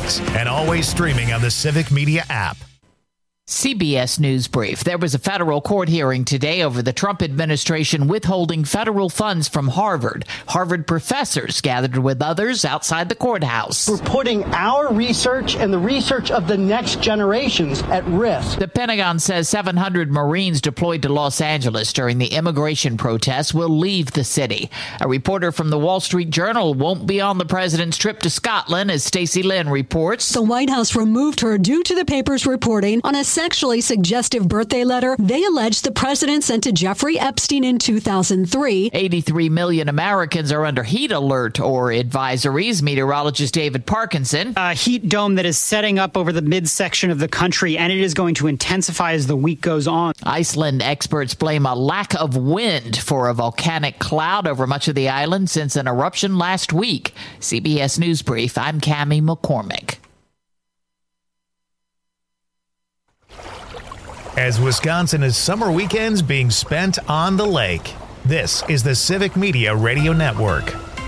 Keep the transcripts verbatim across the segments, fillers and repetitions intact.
Sports, and always streaming on the Civic Media app. C B S News Brief. There was a federal court hearing today over the Trump administration withholding federal funds from Harvard. Harvard professors gathered with others outside the courthouse. We're putting our research and the research of the next generations at risk. The Pentagon says seven hundred Marines deployed to Los Angeles during the immigration protests will leave the city. A reporter from the Wall Street Journal won't be on the president's trip to Scotland, as Stacey Lynn reports. The White House removed her due to the paper's reporting on a sexually suggestive birthday letter they allege the president sent to Jeffrey Epstein in two thousand three. eighty-three million Americans are under heat alert or advisories. Meteorologist David Parkinson. A heat dome that is setting up over the midsection of the country, and it is going to intensify as the week goes on. Iceland experts blame a lack of wind for a volcanic cloud over much of the island since an eruption last week. C B S News Brief, I'm Cammie McCormick. As Wisconsin is summer weekends being spent on the lake, this is the Civic Media Radio Network.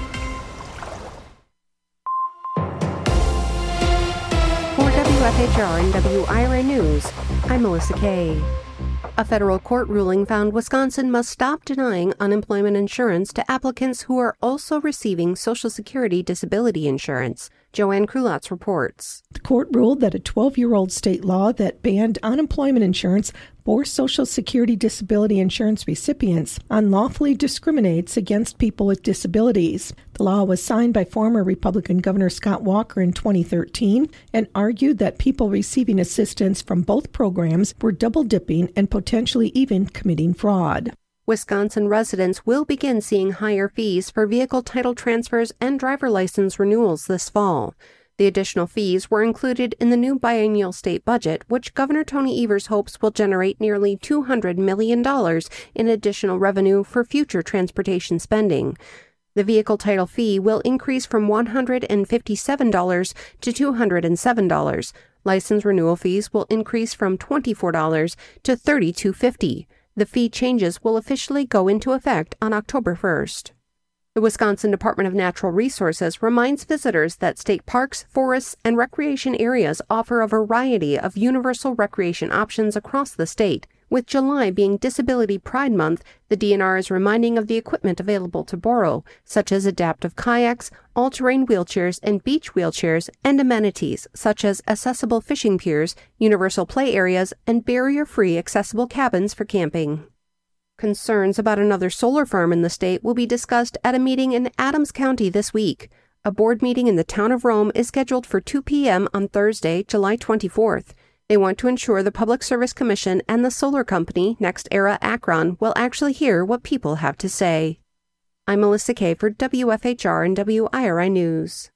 For W F H R and W I R A News, I'm Melissa Kay. A federal court ruling found Wisconsin must stop denying unemployment insurance to applicants who are also receiving Social Security disability insurance. Joanne Krulotz reports. The court ruled that a twelve-year-old state law that banned unemployment insurance for Social Security disability insurance recipients unlawfully discriminates against people with disabilities. The law was signed by former Republican Governor Scott Walker in twenty thirteen and argued that people receiving assistance from both programs were double-dipping and potentially even committing fraud. Wisconsin residents will begin seeing higher fees for vehicle title transfers and driver license renewals this fall. The additional fees were included in the new biennial state budget, which Governor Tony Evers hopes will generate nearly two hundred million dollars in additional revenue for future transportation spending. The vehicle title fee will increase from one hundred fifty-seven dollars to two hundred seven dollars. License renewal fees will increase from twenty-four dollars to thirty-two fifty. The fee changes will officially go into effect on October first. The Wisconsin Department of Natural Resources reminds visitors that state parks, forests, and recreation areas offer a variety of universal recreation options across the state. With July being Disability Pride Month, the D N R is reminding of the equipment available to borrow, such as adaptive kayaks, all-terrain wheelchairs and beach wheelchairs, and amenities such as accessible fishing piers, universal play areas, and barrier-free accessible cabins for camping. Concerns about another solar farm in the state will be discussed at a meeting in Adams County this week. A board meeting in the town of Rome is scheduled for two p.m. on Thursday, July twenty-fourth. They want to ensure the Public Service Commission and the solar company, NextEra Akron, will actually hear what people have to say. I'm Melissa Kay for W F H R and W I R I News.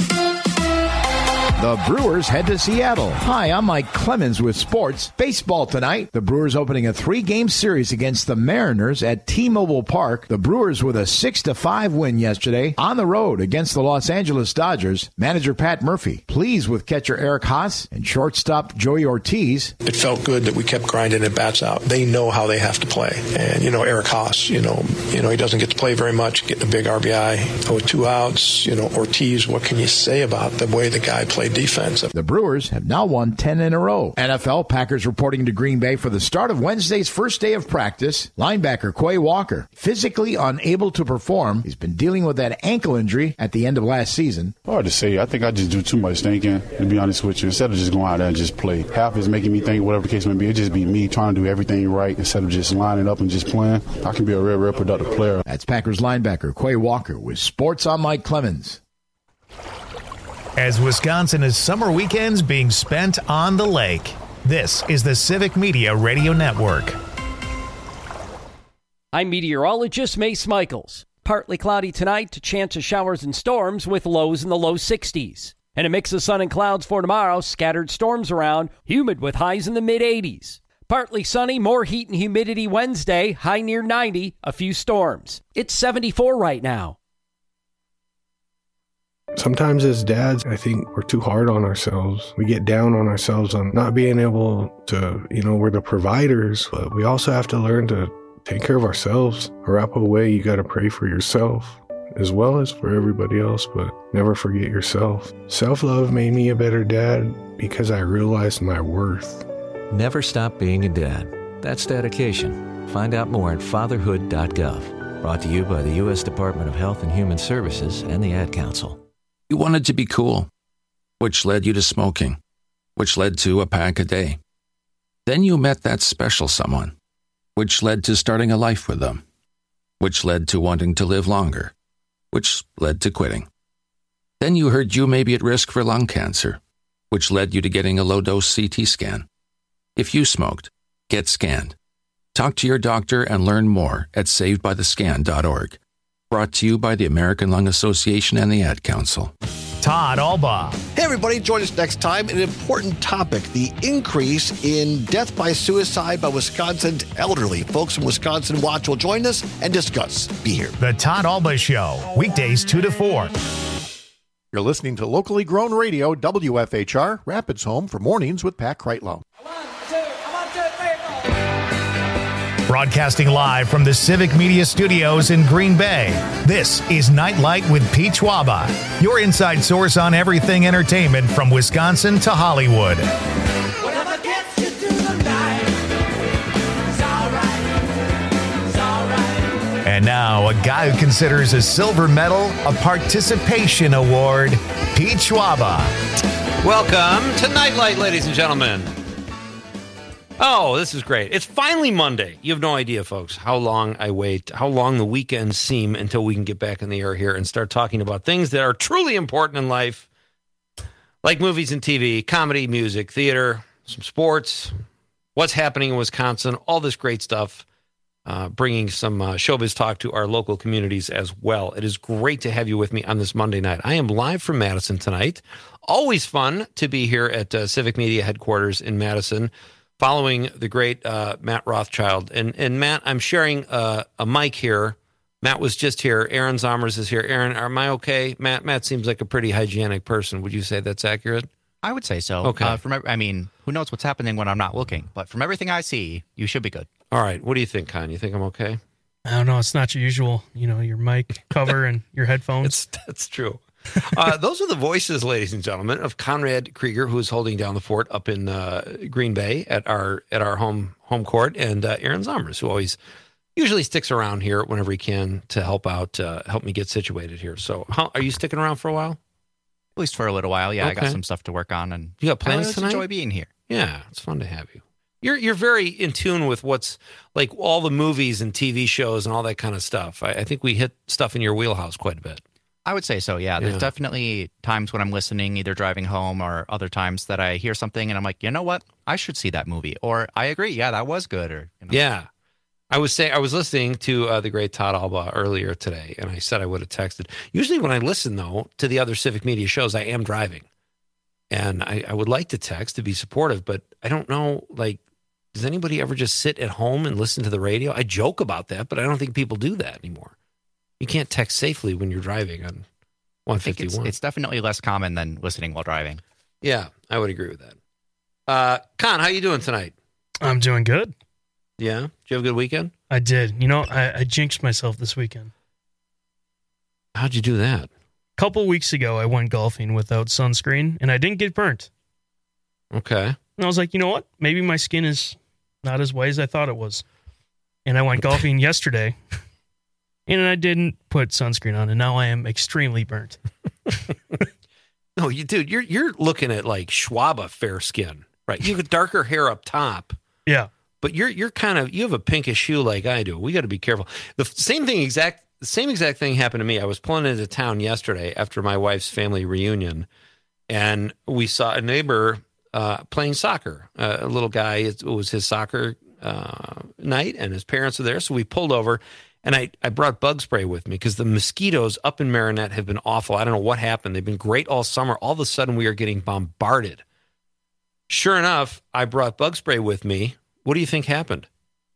The Brewers head to Seattle. Hi, I'm Mike Clemens with sports. Baseball tonight. The Brewers opening a three-game series against the Mariners at T-Mobile Park. The Brewers with a six to five win yesterday on the road against the Los Angeles Dodgers. Manager Pat Murphy pleased with catcher Eric Haas and shortstop Joey Ortiz. It felt good that we kept grinding at bats out. They know how they have to play. And, you know, Eric Haas, you know, you know, he doesn't get to play very much, getting a big R B I. With two outs, you know, Ortiz, what can you say about the way the guy played defense? The Brewers have now won ten in a row. N F L Packers reporting to Green Bay for the start of Wednesday's first day of practice. Linebacker Quay Walker, physically unable to perform. He's been dealing with that ankle injury at the end of last season. Hard to say. I think I just do too much thinking, to be honest with you, instead of just going out there and just play. Half is making me think, whatever the case may be, it just be me trying to do everything right instead of just lining up and just playing. I can be a real, real productive player. That's Packers linebacker Quay Walker with Sports on Mike Clemens. As Wisconsin is summer weekends being spent on the lake, this is the Civic Media Radio Network. I'm meteorologist Mace Michaels. Partly cloudy tonight to chance of showers and storms with lows in the low sixties. And a mix of sun and clouds for tomorrow, scattered storms around, humid with highs in the mid-eighties. Partly sunny, more heat and humidity Wednesday, high near ninety, a few storms. It's seventy-four right now. Sometimes as dads, I think we're too hard on ourselves. We get down on ourselves on not being able to, you know, we're the providers, but we also have to learn to take care of ourselves. A Arapahoe way, you got to pray for yourself. as well as for everybody else, but never forget yourself. Self-love made me a better dad because I realized my worth. Never stop being a dad. That's dedication. Find out more at fatherhood dot gov. Brought to you by the U S Department of Health and Human Services and the Ad Council. You wanted to be cool, which led you to smoking, which led to a pack a day. Then you met that special someone, which led to starting a life with them, which led to wanting to live longer, which led to quitting. Then you heard you may be at risk for lung cancer, which led you to getting a low-dose C T scan. If you smoked, get scanned. Talk to your doctor and learn more at saved by the scan dot org. Brought to you by the American Lung Association and the Ad Council. Todd Alba. Hey, everybody, join us next time. An important topic, the increase in death by suicide by Wisconsin's elderly. Folks from Wisconsin Watch will join us and discuss. Be here. The Todd Alba Show, weekdays two to four. You're listening to locally grown radio, W F H R, Rapids Home for Mornings with Pat Kreitlow. Broadcasting live from the Civic Media Studios in Green Bay, this is Nightlight with Pete Schwaba, your inside source on everything entertainment from Wisconsin to Hollywood. Whatever gets you through the night, it's all right, it's all right. And now, a guy who considers a silver medal a participation award, Pete Schwaba. Welcome to Nightlight, ladies and gentlemen. Oh, this is great. It's finally Monday. You have no idea, folks, how long I wait, how long the weekends seem until we can get back in the air here and start talking about things that are truly important in life, like movies and T V, comedy, music, theater, some sports, what's happening in Wisconsin, all this great stuff, uh, bringing some uh, showbiz talk to our local communities as well. It is great to have you with me on this Monday night. I am live from Madison tonight. Always fun to be here at uh, Civic Media headquarters in Madison, following the great uh, Matt Rothschild. And, and Matt, I'm sharing uh, a mic here. Matt was just here. Aaron Zomers is here. Aaron, am I okay? Matt Matt seems like a pretty hygienic person. Would you say that's accurate? I would say so. Okay. Uh, from, I mean, who knows what's happening when I'm not looking? But from everything I see, you should be good. All right. What do you think, Con? You think I'm okay? I don't know. It's not your usual, you know, your mic cover and your headphones. It's, that's true. uh, those are the voices, ladies and gentlemen, of Conrad Krieger, who is holding down the fort up in uh, Green Bay at our at our home home court, and uh, Aaron Zomers, who always usually sticks around here whenever he can to help out, uh, help me get situated here. So, how, are you sticking around for a while? At least for a little while, yeah. Okay. I got some stuff to work on, and you got plans I really tonight? Enjoy being here. Yeah, it's fun to have you. You're you're very in tune with what's like all the movies and T V shows and all that kind of stuff. I, I think we hit stuff in your wheelhouse quite a bit. I would say so, yeah. There's Yeah. definitely times when I'm listening, either driving home or other times that I hear something and I'm like, you know what? I should see that movie. Or I agree, yeah, that was good. Or you know. Yeah. I was saying I was listening to uh, the great Todd Alba earlier today, and I said I would have texted. Usually when I listen, though, to the other Civic Media shows, I am driving. And I, I would like to text to be supportive, but I don't know, like, does anybody ever just sit at home and listen to the radio? I joke about that, but I don't think people do that anymore. You can't text safely when you're driving on one fifty-one. I think it's, it's definitely less common than listening while driving. Yeah, I would agree with that. Uh, Con, how you doing tonight? I'm doing good. Yeah? Did you have a good weekend? I did. You know, I, I jinxed myself this weekend. How'd you do that? A couple weeks ago, I went golfing without sunscreen, and I didn't get burnt. Okay. And I was like, you know what? Maybe my skin is not as white as I thought it was. And I went golfing yesterday, and I didn't put sunscreen on, and now I am extremely burnt. No, you dude, you're you're looking at like Schwaba fair skin, right? You have darker hair up top. Yeah. But you're you're kind of you have a pinkish hue like I do. We got to be careful. The same thing exact the same exact thing happened to me. I was pulling into town yesterday after my wife's family reunion, and we saw a neighbor uh, playing soccer. Uh, a little guy. It was his soccer uh, night, and his parents were there. So we pulled over, and I I brought bug spray with me because the mosquitoes up in Marinette have been awful. I don't know what happened. They've been great all summer. All of a sudden, we are getting bombarded. Sure enough, I brought bug spray with me. What do you think happened?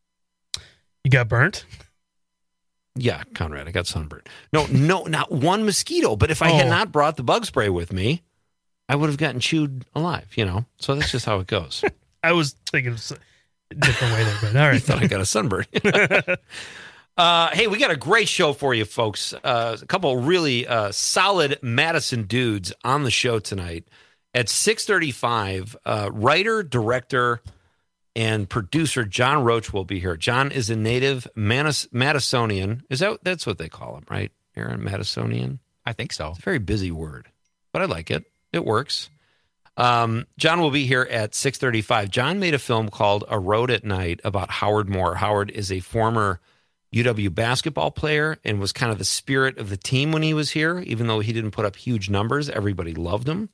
You got burnt? Yeah, Conrad, I got sunburned. No, no, not one mosquito. But if I Oh. had not brought the bug spray with me, I would have gotten chewed alive, you know? So that's just how it goes. I was thinking of a different way there, but all right. You thought I got a sunburn. Uh, hey, we got a great show for you, folks. Uh, a couple really uh, solid Madison dudes on the show tonight. At six thirty-five, uh, writer, director, and producer John Roach will be here. John is a native Manis- Madisonian. Is that that's what they call him, right, Aaron? Madisonian? I think so. It's a very busy word, but I like it. It works. Um, John will be here at six thirty-five. John made a film called A Road at Night about Howard Moore. Howard is a former U W basketball player and was kind of the spirit of the team when he was here. Even though he didn't put up huge numbers, everybody loved him.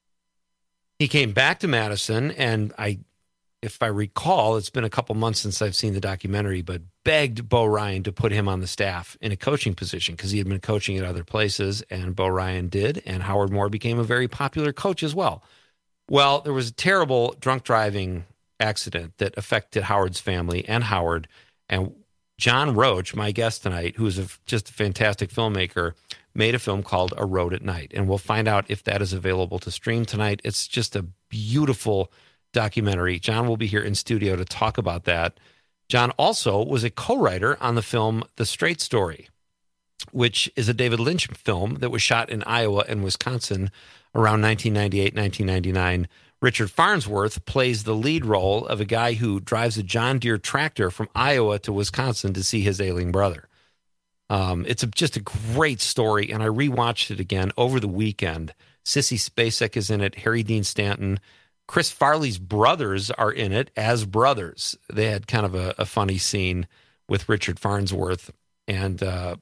He came back to Madison, and I, if I recall, it's been a couple months since I've seen the documentary, but begged Bo Ryan to put him on the staff in a coaching position because he had been coaching at other places, and Bo Ryan did, and Howard Moore became a very popular coach as well. Well, there was a terrible drunk driving accident that affected Howard's family and Howard, and John Roach, my guest tonight, who is a, just a fantastic filmmaker, made a film called A Road at Night. And we'll find out if that is available to stream tonight. It's just a beautiful documentary. John will be here in studio to talk about that. John also was a co-writer on the film The Straight Story, which is a David Lynch film that was shot in Iowa and Wisconsin around nineteen ninety-eight, nineteen ninety-nine. Richard Farnsworth plays the lead role of a guy who drives a John Deere tractor from Iowa to Wisconsin to see his ailing brother. Um, it's a, just a great story, and I rewatched it again over the weekend. Sissy Spacek is in it, Harry Dean Stanton. Chris Farley's brothers are in it as brothers. They had kind of a, a funny scene with Richard Farnsworth, and uh,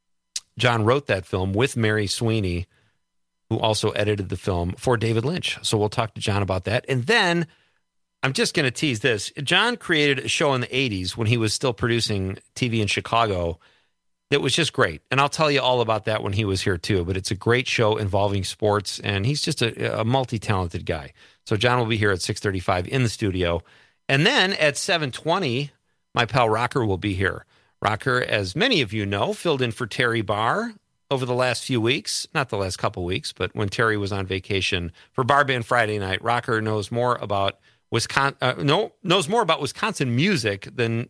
John wrote that film with Mary Sweeney, who also edited the film for David Lynch. So we'll talk to John about that. And then I'm just going to tease this. John created a show in the eighties when he was still producing T V in Chicago that was just great. And I'll tell you all about that when he was here too. But it's a great show involving sports, and he's just a, a multi-talented guy. So John will be here at six thirty-five in the studio. And then at seven twenty, my pal Rocker will be here. Rocker, as many of you know, filled in for Terry Barr over the last few weeks, not the last couple weeks, but when Terry was on vacation for Bar Band Friday night. Rocker knows more about Wisconsin, uh, no, knows more about Wisconsin music than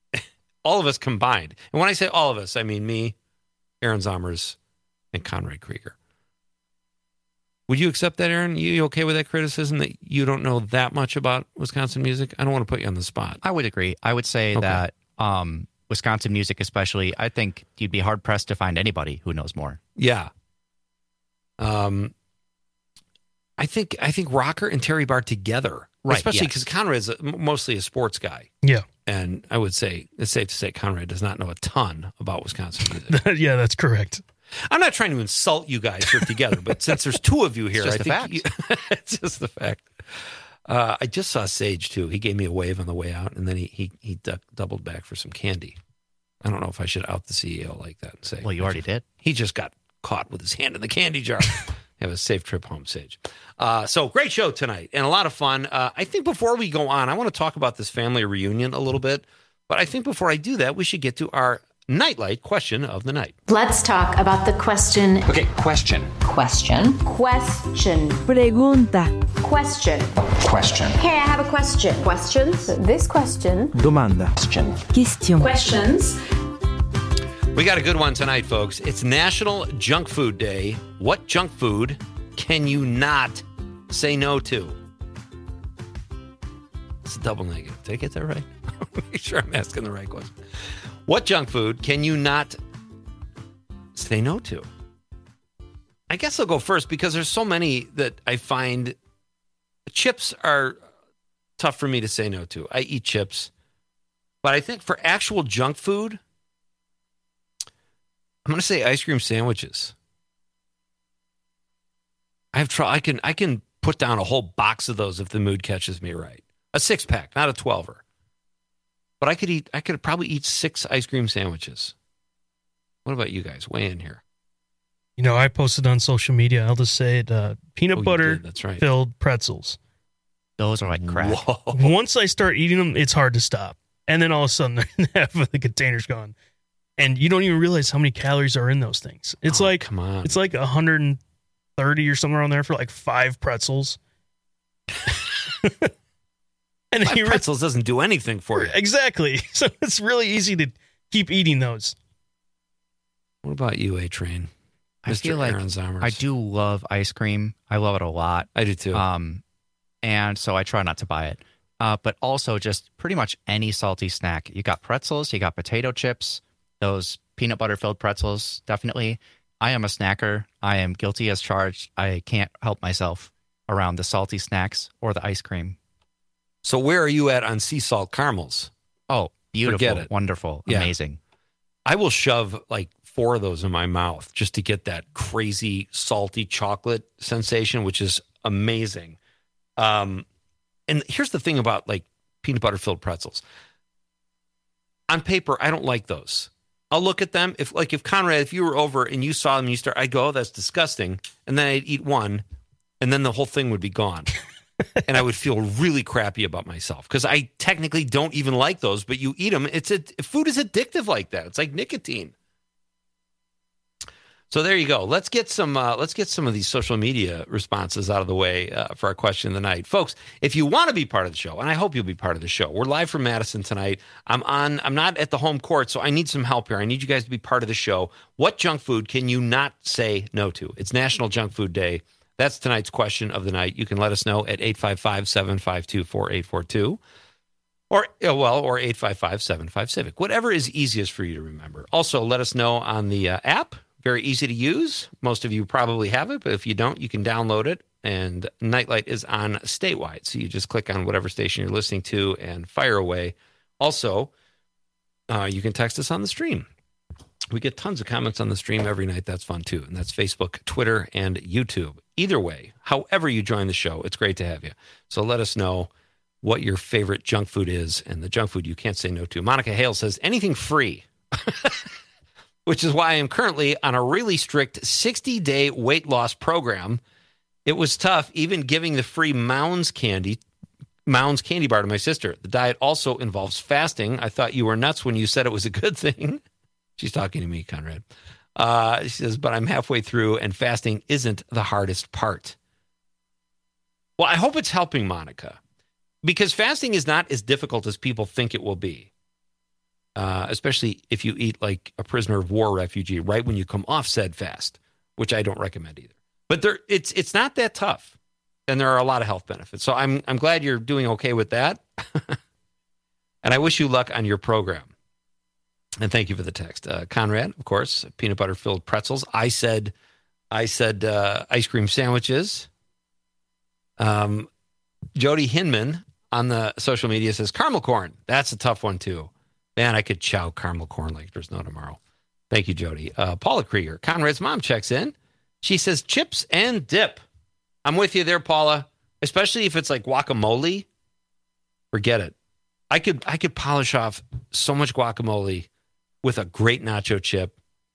all of us combined. And when I say all of us, I mean me, Aaron Zomers, and Conrad Krieger. Would you accept that, Aaron? You, you okay with that criticism that you don't know that much about Wisconsin music? I don't want to put you on the spot. I would agree. I would say okay. that um, Wisconsin music especially, I think you'd be hard-pressed to find anybody who knows more. Yeah. Um, I think I think Rocker and Terry Barr together, right, especially yes. because Conrad's a, mostly a sports guy. Yeah. And I would say, it's safe to say Conrad does not know a ton about Wisconsin music. Yeah, that's correct. I'm not trying to insult you guys here together, but since there's two of you here, it's just I the think fact. You, it's just the fact. Uh, I just saw Sage too. He gave me a wave on the way out, and then he he he duck, doubled back for some candy. I don't know if I should out the C E O like that and say, well, you already did. He just got caught with his hand in the candy jar. Have a safe trip home, Sage. Uh, so great show tonight and a lot of fun. Uh, I think before we go on, I want to talk about this family reunion a little bit. But I think before I do that, we should get to our Nightlight question of the night. Let's talk about the question. Okay, question. Question. Question. Pregunta. Question. Question. Hey, I have a question. Questions? This question. Domanda. Question. Question. Questions. We got a good one tonight, folks. It's National Junk Food Day. What junk food can you not say no to? It's a double negative. Did I get that right? Make sure I'm asking the right question. What junk food can you not say no to? I guess I'll go first because there's so many that I find chips are tough for me to say no to. I eat chips. But I think for actual junk food, I'm going to say ice cream sandwiches. I have tr- I can I can put down a whole box of those if the mood catches me right. A six pack, not a twelver. But I could eat. I could probably eat six ice cream sandwiches. What about you guys? Weigh in here. You know, I posted on social media. I'll just say it: uh, peanut Oh, you butter did, that's right. filled pretzels. Those are like crack. Whoa. Once I start eating them, it's hard to stop. And then all of a sudden, half of the container's gone, and you don't even realize how many calories are in those things. It's Oh, like come on. it's like one hundred thirty or somewhere on there for like five pretzels. And Five you re- pretzels doesn't do anything for you. Exactly. So it's really easy to keep eating those. What about you, A-Train? I Mister feel like Aaron Zomers. I do love ice cream. I love it a lot. I do too. Um, and so I try not to buy it. Uh, but also just pretty much any salty snack. You got pretzels, you got potato chips, those peanut butter filled pretzels, definitely. I am a snacker. I am guilty as charged. I can't help myself around the salty snacks or the ice cream. So where are you at on sea salt caramels? Oh, beautiful. Forget it. Wonderful. Yeah. Amazing. I will shove like four of those in my mouth just to get that crazy salty chocolate sensation, which is amazing. Um, and here's the thing about like peanut butter filled pretzels. On paper, I don't like those. I'll look at them. If like if Conrad, if you were over and you saw them and you start, I'd go, oh, that's disgusting. And then I'd eat one and then the whole thing would be gone. And I would feel really crappy about myself because I technically don't even like those, but you eat them. It's a food is addictive like that. It's like nicotine. So there you go. Let's get some. Uh, let's get some of these social media responses out of the way uh, for our question of the night, folks. If you want to be part of the show, and I hope you'll be part of the show, we're live from Madison tonight. I'm on. I'm not at the home court, so I need some help here. I need you guys to be part of the show. What junk food can you not say no to? It's National Junk Food Day. That's tonight's question of the night. You can let us know at eight five five, seven five two, four eight four two or, well, or eight five five, seven five, Civic. Whatever is easiest for you to remember. Also, let us know on the uh, app. Very easy to use. Most of you probably have it, but if you don't, you can download it. And Nightlight is on statewide. So you just click on whatever station you're listening to and fire away. Also, uh, you can text us on the stream. We get tons of comments on the stream every night. That's fun, too. And that's Facebook, Twitter, and YouTube. Either way, however you join the show, it's great to have you. So let us know what your favorite junk food is and the junk food you can't say no to. Monica Hale says, anything free, which is why I am currently on a really strict sixty-day weight loss program. It was tough, even giving the free Mounds candy, Mounds candy bar to my sister. The diet also involves fasting. I thought you were nuts when you said it was a good thing. She's talking to me, Conrad. Uh, she says, but I'm halfway through and fasting isn't the hardest part. Well, I hope it's helping, Monica, because fasting is not as difficult as people think it will be, uh, especially if you eat like a prisoner of war refugee right when you come off said fast, which I don't recommend either. But there, it's it's not that tough, and there are a lot of health benefits. So I'm I'm glad you're doing okay with that, and I wish you luck on your program. And thank you for the text. Uh, Conrad, of course, peanut butter filled pretzels. I said, I said uh, ice cream sandwiches. Um, Jody Hinman on the social media says caramel corn. That's a tough one too. Man, I could chow caramel corn like there's no tomorrow. Thank you, Jody. Uh, Paula Krieger, Conrad's mom, checks in. She says chips and dip. I'm with you there, Paula. Especially if it's like guacamole. Forget it. I could I could polish off so much guacamole with a great nacho chip.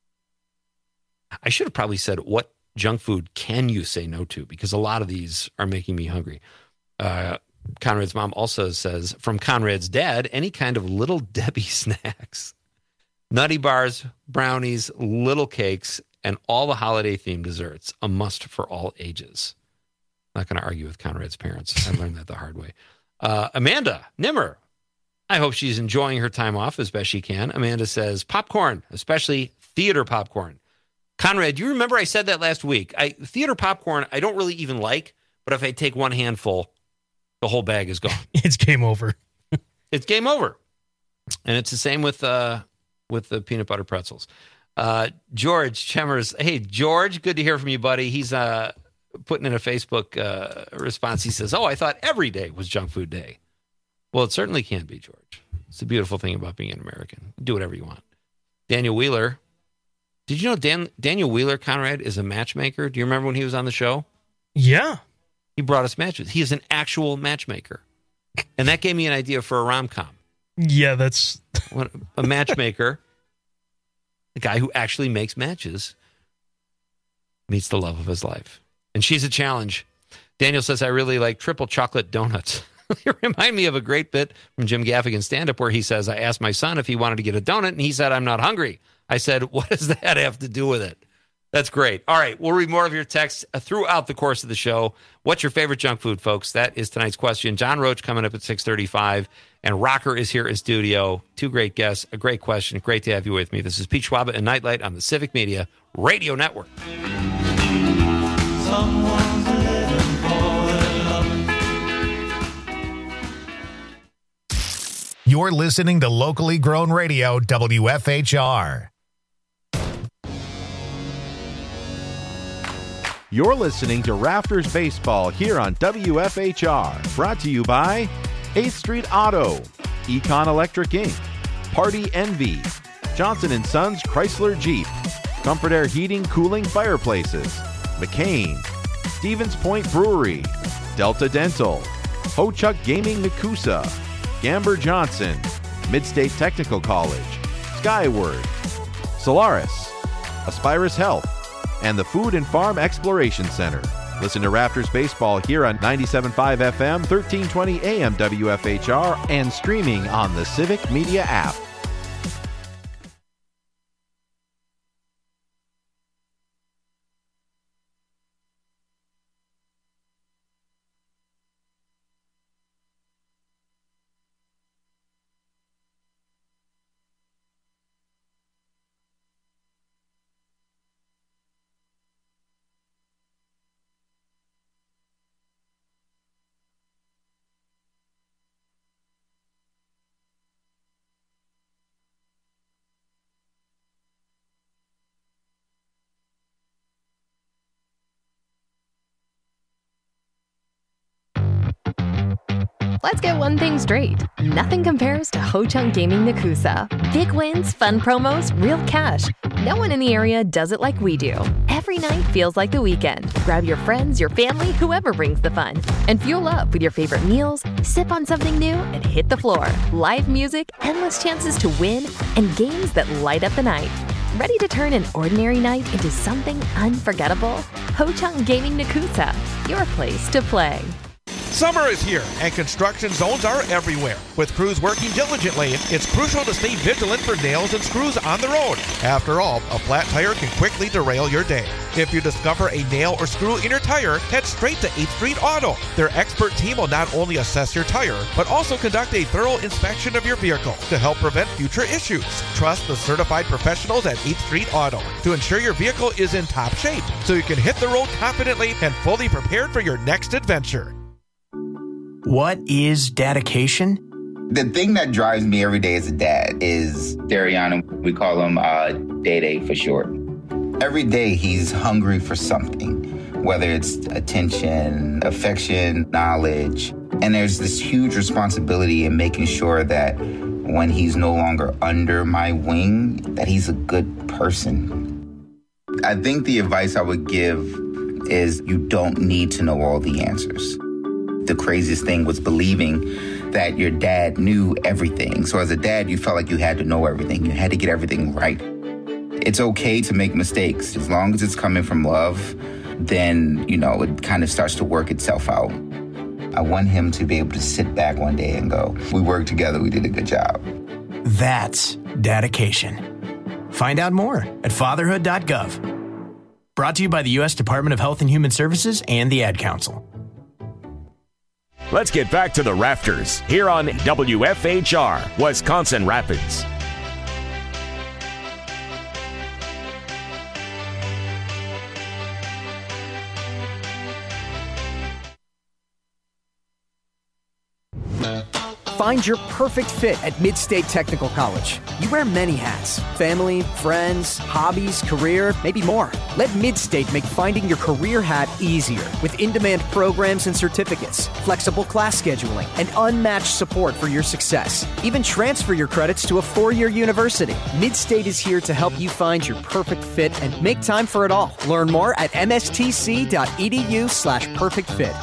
I should have probably said, what junk food can you say no to? Because a lot of these are making me hungry. Uh, Conrad's mom also says, from Conrad's dad, any kind of Little Debbie snacks. Nutty bars, brownies, little cakes, and all the holiday-themed desserts. A must for all ages. I'm not going to argue with Conrad's parents. I learned that the hard way. Uh, Amanda Nimmer. I hope she's enjoying her time off as best she can. Amanda says popcorn, especially theater popcorn. Conrad, do you remember I said that last week? I theater popcorn, I don't really even like, but if I take one handful, the whole bag is gone. It's game over. It's game over. And it's the same with uh, with the peanut butter pretzels. Uh, George Chemers. Hey, George, good to hear from you, buddy. He's uh, putting in a Facebook uh, response. He says, oh, I thought every day was junk food day. Well, it certainly can be, George. It's the beautiful thing about being an American. Do whatever you want. Daniel Wheeler. Did you know Dan, Daniel Wheeler, Conrad, is a matchmaker? Do you remember when he was on the show? Yeah. He brought us matches. He is an actual matchmaker. And that gave me an idea for a rom-com. Yeah, that's... a matchmaker, a guy who actually makes matches, meets the love of his life. And she's a challenge. Daniel says, I really like triple chocolate donuts. You remind me of a great bit from Jim Gaffigan's stand-up where he says, I asked my son if he wanted to get a donut, and he said, I'm not hungry. I said, what does that have to do with it? That's great. All right, we'll read more of your texts throughout the course of the show. What's your favorite junk food, folks? That is tonight's question. John Roach coming up at six thirty-five, And Rocker is here in studio. Two great guests, a great question. Great to have you with me. This is Pete Schwaba and Nightlight on the Civic Media Radio Network. Someone's living for love. You're listening to locally grown radio, W F H R. You're listening to Rafters Baseball here on W F H R. Brought to you by eighth Street Auto, Econ Electric Incorporated, Party Envy, Johnson and Sons Chrysler Jeep, Comfort Air Heating, Cooling Fireplaces, McCain, Stevens Point Brewery, Delta Dental, Ho-Chuck Gaming Nakusa, Gamber Johnson, Midstate Technical College, Skyward, Solaris, Aspirus Health, and the Food and Farm Exploration Center. Listen to Rafters Baseball here on ninety-seven point five F M, thirteen twenty A M W F H R, and streaming on the Civic Media app. Let's get one thing straight. Nothing compares to Ho-Chunk Gaming Nakusa. Big wins, fun promos, real cash. No one in the area does it like we do. Every night feels like the weekend. Grab your friends, your family, whoever brings the fun. And fuel up with your favorite meals, sip on something new, and hit the floor. Live music, endless chances to win, and games that light up the night. Ready to turn an ordinary night into something unforgettable? Ho-Chunk Gaming Nakusa, your place to play. Summer is here, and construction zones are everywhere. With crews working diligently, it's crucial to stay vigilant for nails and screws on the road. After all, a flat tire can quickly derail your day. If you discover a nail or screw in your tire, head straight to eighth Street Auto. Their expert team will not only assess your tire, but also conduct a thorough inspection of your vehicle to help prevent future issues. Trust the certified professionals at eighth Street Auto to ensure your vehicle is in top shape, so you can hit the road confidently and fully prepared for your next adventure. What is dedication? The thing that drives me every day as a dad is Dariana. We call him uh, Day-Day for short. Every day he's hungry for something, whether it's attention, affection, knowledge. And there's this huge responsibility in making sure that when he's no longer under my wing, that he's a good person. I think the advice I would give is you don't need to know all the answers. The craziest thing was believing that your dad knew everything. So as a dad, you felt like you had to know everything. You had to get everything right. It's okay to make mistakes. As long as it's coming from love, then, you know, it kind of starts to work itself out. I want him to be able to sit back one day and go, we worked together, we did a good job. That's dedication. Find out more at fatherhood dot gov. Brought to you by the U S Department of Health and Human Services and the Ad Council. Let's get back to the Rafters here on W F H R, Wisconsin Rapids. Find your perfect fit at Midstate Technical College. You wear many hats: family, friends, hobbies, career, maybe more. Let Midstate make finding your career hat easier with in-demand programs and certificates, flexible class scheduling, and unmatched support for your success. Even transfer your credits to a four-year university. Midstate is here to help you find your perfect fit and make time for it all. Learn more at mstc.edu slash perfect fit.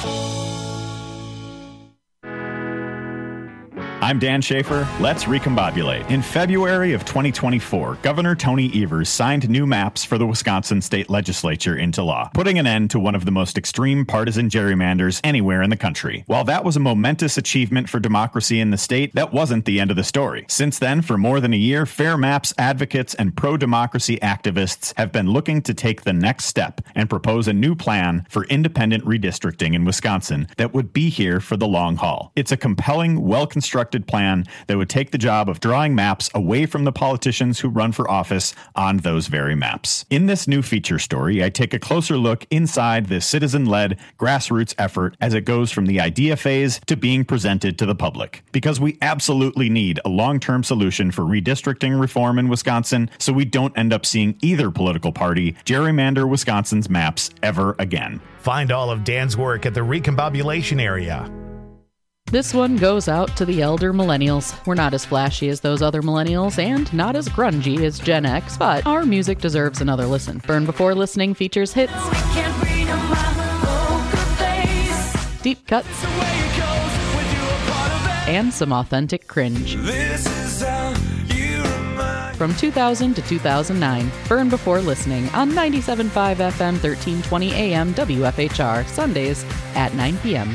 I'm Dan Schaefer. Let's recombobulate. In February of twenty twenty-four, Governor Tony Evers signed new maps for the Wisconsin State Legislature into law, putting an end to one of the most extreme partisan gerrymanders anywhere in the country. While that was a momentous achievement for democracy in the state, that wasn't the end of the story. Since then, for more than a year, Fair Maps advocates and pro-democracy activists have been looking to take the next step and propose a new plan for independent redistricting in Wisconsin that would be here for the long haul. It's a compelling, well-constructed constructed plan that would take the job of drawing maps away from the politicians who run for office on those very maps. In this new feature story, I take a closer look inside this citizen-led grassroots effort as it goes from the idea phase to being presented to the public. Because we absolutely need a long-term solution for redistricting reform in Wisconsin so we don't end up seeing either political party gerrymander Wisconsin's maps ever again. Find all of Dan's work at the Recombobulation area. This one goes out to the elder millennials. We're not as flashy as those other millennials and not as grungy as Gen X, but our music deserves another listen. Burn Before Listening features hits, deep cuts, and some authentic cringe. From two thousand to two thousand nine, Burn Before Listening on ninety-seven point five F M, thirteen twenty A M W F H R, Sundays at nine p.m.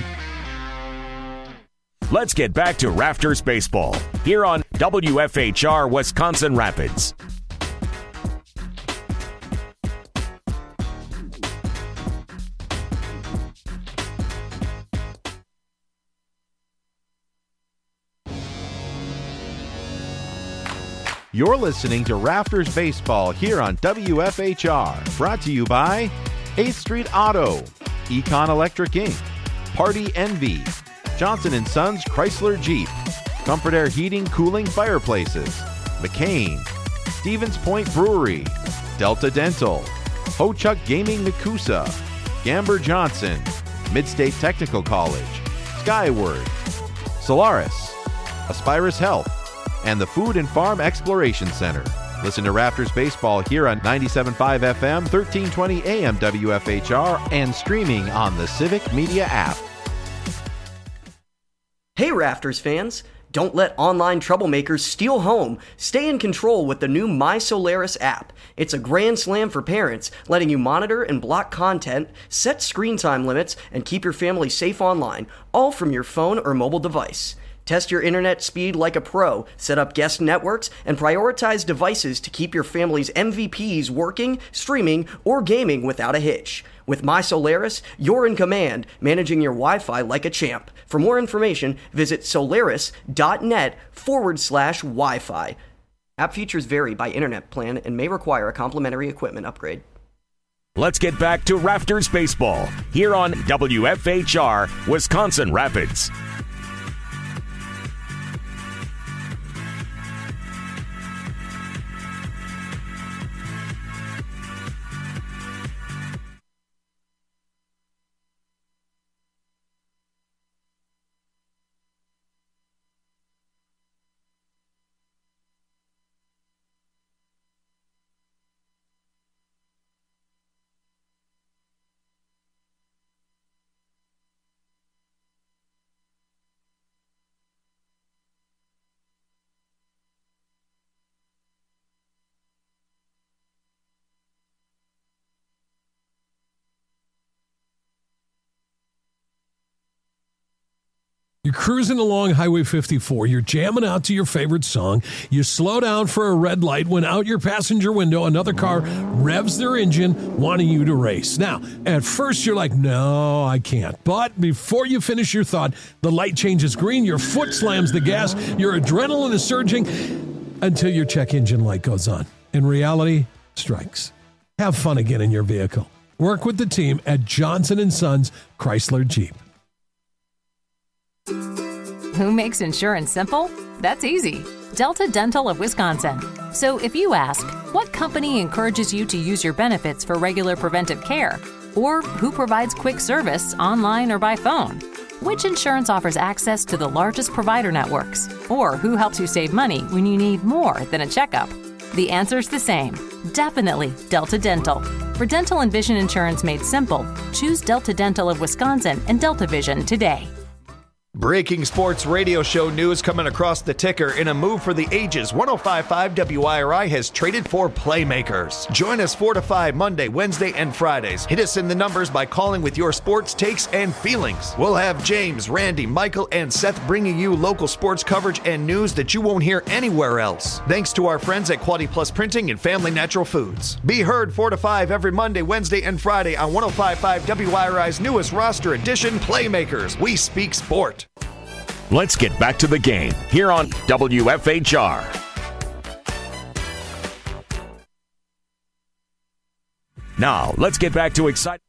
Let's get back to Rafters Baseball here on W F H R Wisconsin Rapids. You're listening to Rafters Baseball here on W F H R, brought to you by eighth Street Auto, Econ Electric Incorporated, Party Envy, Johnson and Sons Chrysler Jeep, Comfort Air Heating, Cooling Fireplaces, McCain, Stevens Point Brewery, Delta Dental, Ho-Chuk Gaming Nakusa, Gamber Johnson, Midstate Technical College, Skyward, Solaris, Aspirus Health, and the Food and Farm Exploration Center. Listen to Rafters Baseball here on ninety-seven point five F M, thirteen twenty A M W F H R, and streaming on the Civic Media app. Hey Rafters fans! Don't let online troublemakers steal home. Stay in control with the new My Solaris app. It's a grand slam for parents, letting you monitor and block content, set screen time limits, and keep your family safe online, all from your phone or mobile device. Test your internet speed like a pro, set up guest networks, and prioritize devices to keep your family's M V Ps working, streaming, or gaming without a hitch. With My Solaris, you're in command, managing your Wi-Fi like a champ. For more information, visit solaris.net forward slash Wi-Fi. App features vary by internet plan and may require a complimentary equipment upgrade. Let's get back to Rafters Baseball here on W F H R Wisconsin Rapids. You're cruising along Highway fifty-four. You're jamming out to your favorite song. You slow down for a red light when out your passenger window, another car revs their engine, wanting you to race. Now, at first you're like, no, I can't. But before you finish your thought, the light changes green, your foot slams the gas, your adrenaline is surging until your check engine light goes on. And reality strikes. Have fun again in your vehicle. Work with the team at Johnson and Sons Chrysler Jeep. Who makes insurance simple? That's easy. Delta Dental of Wisconsin. So if you ask, what company encourages you to use your benefits for regular preventive care? Or who provides quick service online or by phone? Which insurance offers access to the largest provider networks? Or who helps you save money when you need more than a checkup? The answer's the same. Definitely Delta Dental. For dental and vision insurance made simple, choose Delta Dental of Wisconsin and Delta Vision today. Breaking sports radio show news coming across the ticker. In a move for the ages, one oh five point five W I R I has traded for playmakers. Join us four to five Monday, Wednesday, and Fridays. Hit us in the numbers by calling with your sports takes and feelings. We'll have James, Randy, Michael, and Seth bringing you local sports coverage and news that you won't hear anywhere else. Thanks to our friends at Quality Plus Printing and Family Natural Foods. Be heard four to five every Monday, Wednesday, and Friday on one oh five point five W I R I's newest roster edition, Playmakers. We speak sport. Let's get back to the game here on W F H R. Now, let's get back to exciting.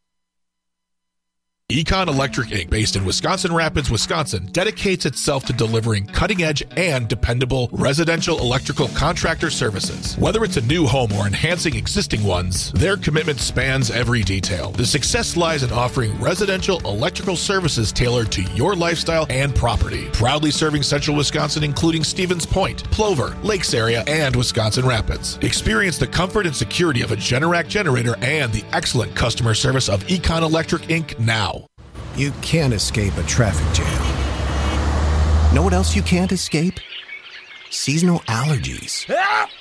Econ Electric Incorporated, based in Wisconsin Rapids, Wisconsin, dedicates itself to delivering cutting-edge and dependable residential electrical contractor services. Whether it's a new home or enhancing existing ones, their commitment spans every detail. The success lies in offering residential electrical services tailored to your lifestyle and property. Proudly serving central Wisconsin, including Stevens Point, Plover, Lakes area, and Wisconsin Rapids. Experience the comfort and security of a Generac generator and the excellent customer service of Econ Electric Incorporated now. You can't escape a traffic jam. Know what else you can't escape? Seasonal allergies.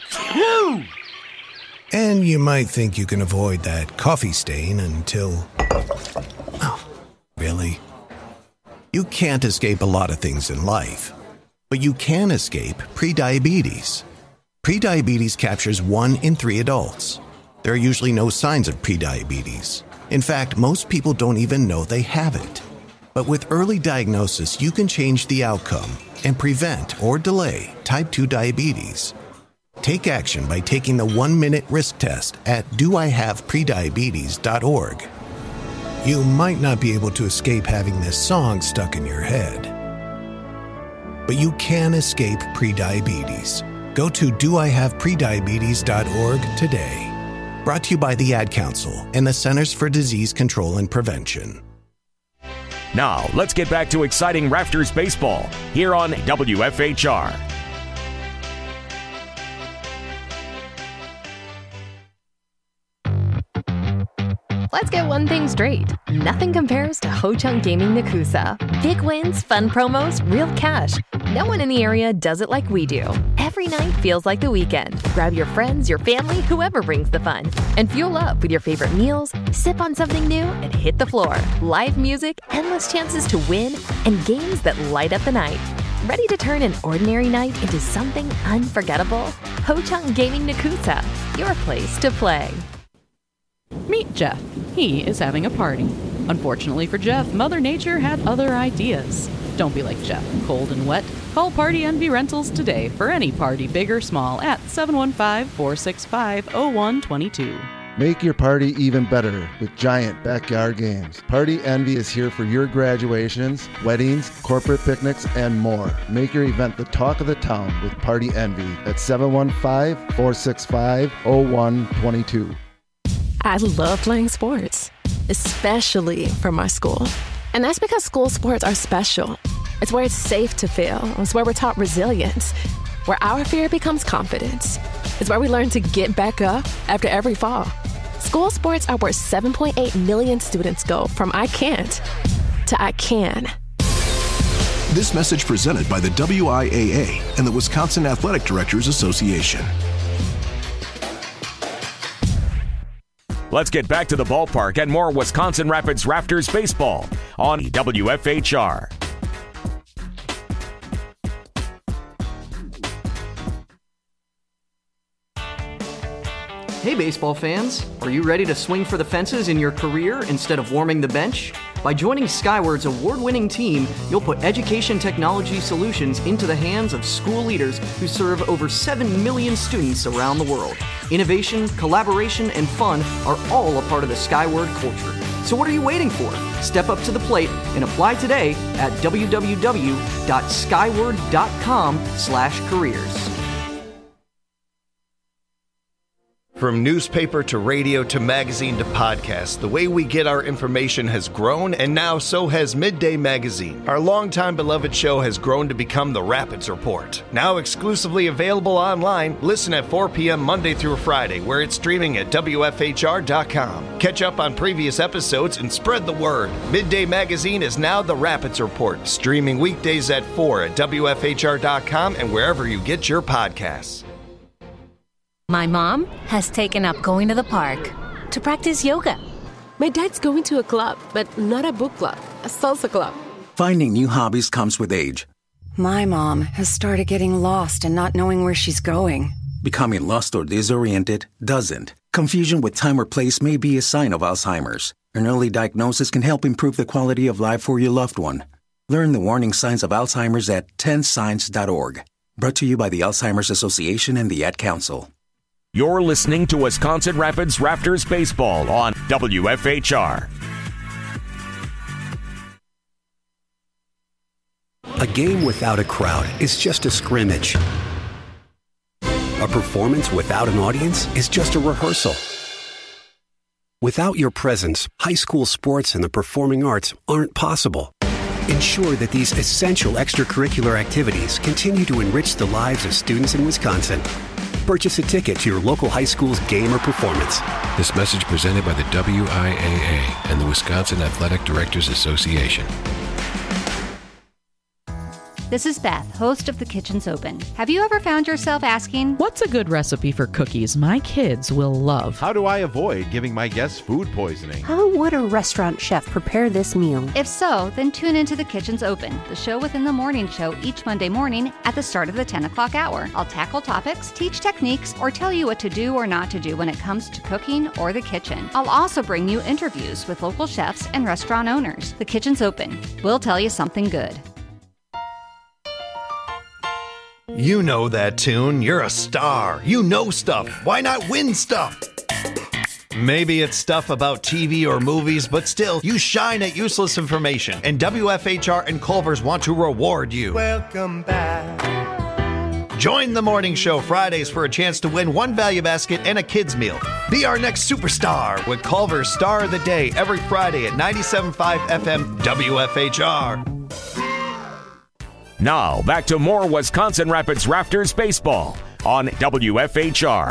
And you might think you can avoid that coffee stain until... Oh, really? You can't escape a lot of things in life, but you can escape prediabetes. Prediabetes captures one in three adults. There are usually no signs of prediabetes. In fact, most people don't even know they have it. But with early diagnosis, you can change the outcome and prevent or delay type two diabetes. Take action by taking the one-minute risk test at do I have prediabetes dot org. You might not be able to escape having this song stuck in your head, but you can escape prediabetes. Go to do I have prediabetes dot org today. Brought to you by the Ad Council and the Centers for Disease Control and Prevention. Now, let's get back to exciting Rafters baseball here on W F H R. Let's get one thing straight. Nothing compares to Ho Chunk Gaming Nakusa. Big wins, fun promos, real cash. No one in the area does it like we do. Every night feels like the weekend. Grab your friends, your family, whoever brings the fun. And fuel up with your favorite meals, sip on something new, and hit the floor. Live music, endless chances to win, and games that light up the night. Ready to turn an ordinary night into something unforgettable? Ho Chunk Gaming Nakusa, your place to play. Meet Jeff. He is having a party. Unfortunately for Jeff, Mother Nature had other ideas. Don't be like Jeff, cold and wet. Call Party Envy Rentals today for any party, big or small, at seven one five, four six five, zero one two two. Make your party even better with giant backyard games. Party Envy is here for your graduations, weddings, corporate picnics, and more. Make your event the talk of the town with Party Envy at seven one five, four six five, zero one two two. I love playing sports, especially for my school. And that's because school sports are special. It's where it's safe to fail. It's where we're taught resilience, where our fear becomes confidence. It's where we learn to get back up after every fall. School sports are where seven point eight million students go from I can't to I can. This message presented by the W I A A and the Wisconsin Athletic Directors Association. Let's get back to the ballpark and more Wisconsin Rapids Rafters baseball on W F H R. Hey baseball fans, are you ready to swing for the fences in your career instead of warming the bench? By joining Skyward's award-winning team, you'll put education technology solutions into the hands of school leaders who serve over seven million students around the world. Innovation, collaboration, and fun are all a part of the Skyward culture. So what are you waiting for? Step up to the plate and apply today at w w w dot skyward dot com slash careers. From newspaper to radio to magazine to podcast, the way we get our information has grown, and now so has Midday Magazine. Our longtime beloved show has grown to become the Rapids Report. Now exclusively available online, listen at four p.m. Monday through Friday, where it's streaming at w f h r dot com. Catch up on previous episodes and spread the word. Midday Magazine is now the Rapids Report, streaming weekdays at four at w f h r dot com and wherever you get your podcasts. My mom has taken up going to the park to practice yoga. My dad's going to a club, but not a book club, a salsa club. Finding new hobbies comes with age. My mom has started getting lost and not knowing where she's going. Becoming lost or disoriented doesn't. Confusion with time or place may be a sign of Alzheimer's. An early diagnosis can help improve the quality of life for your loved one. Learn the warning signs of Alzheimer's at ten signs dot org. Brought to you by the Alzheimer's Association and the Ad Council. You're listening to Wisconsin Rapids Raptors Baseball on W F H R. A game without a crowd is just a scrimmage. A performance without an audience is just a rehearsal. Without your presence, high school sports and the performing arts aren't possible. Ensure that these essential extracurricular activities continue to enrich the lives of students in Wisconsin. Purchase a ticket to your local high school's game or performance. This message presented by the W I A A and the Wisconsin Athletic Directors Association. This is Beth, host of The Kitchen's Open. Have you ever found yourself asking, what's a good recipe for cookies my kids will love? How do I avoid giving my guests food poisoning? How would a restaurant chef prepare this meal? If so, then tune into The Kitchen's Open, the show within the morning show each Monday morning at the start of the ten o'clock hour. I'll tackle topics, teach techniques, or tell you what to do or not to do when it comes to cooking or the kitchen. I'll also bring you interviews with local chefs and restaurant owners. The Kitchen's Open. We'll tell you something good. You know that tune. You're a star. You know stuff. Why not win stuff? Maybe it's stuff about T V or movies, but still, you shine at useless information. And W F H R and Culver's want to reward you. Welcome back. Join the morning show Fridays for a chance to win one value basket and a kid's meal. Be our next superstar with Culver's Star of the Day every Friday at ninety-seven point five F M W F H R. Now, back to more Wisconsin Rapids Raptors baseball on W F H R.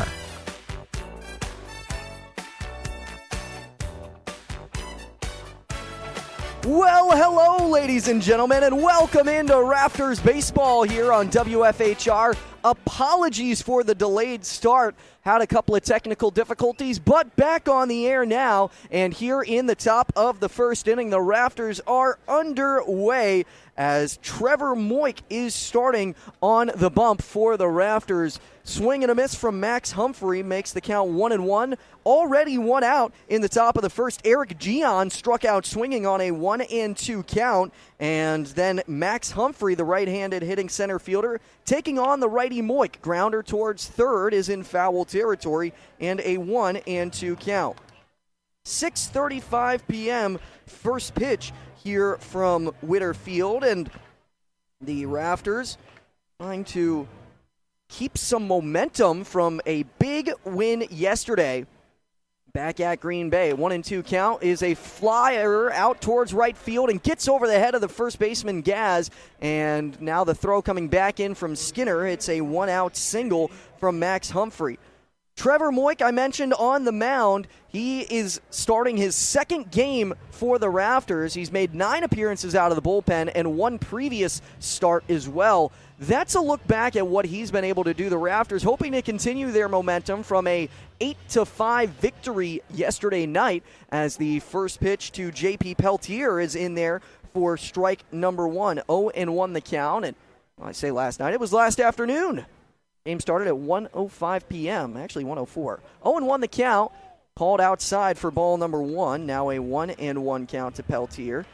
Well, hello, ladies and gentlemen, and welcome into Raptors baseball here on W F H R. Apologies for the delayed start. Had a couple of technical difficulties, but back on the air now. And here in the top of the first inning, the Raptors are underway as Trevor Moik is starting on the bump for the Raptors. Swing and a miss from Max Humphrey makes the count one and one. Already one out in the top of the first. Eric Gion struck out swinging on a one and two count. And then Max Humphrey, the right-handed hitting center fielder, taking on the righty Moik. Grounder towards third is in foul territory and a one and two count. six thirty-five p.m. first pitch here from Witter Field, and the Raptors trying to keep some momentum from a big win yesterday back at Green Bay. One and two count is a flyer out towards right field and gets over the head of the first baseman Gaz, and now the throw coming back in from Skinner. It's a one-out single from Max Humphrey. Trevor Moik, I mentioned on the mound, he is starting his second game for the Raptors. He's made nine appearances out of the bullpen and one previous start as well. That's a look back at what he's been able to do. The Raptors hoping to continue their momentum from a eight to five victory yesterday night, as the first pitch to J P Peltier is in there for strike number one. oh and one the count, and well, I say last night, it was last afternoon. Game started at one oh five p.m., actually one oh four. oh and one the count, called outside for ball number one. Now a one and one count to Peltier.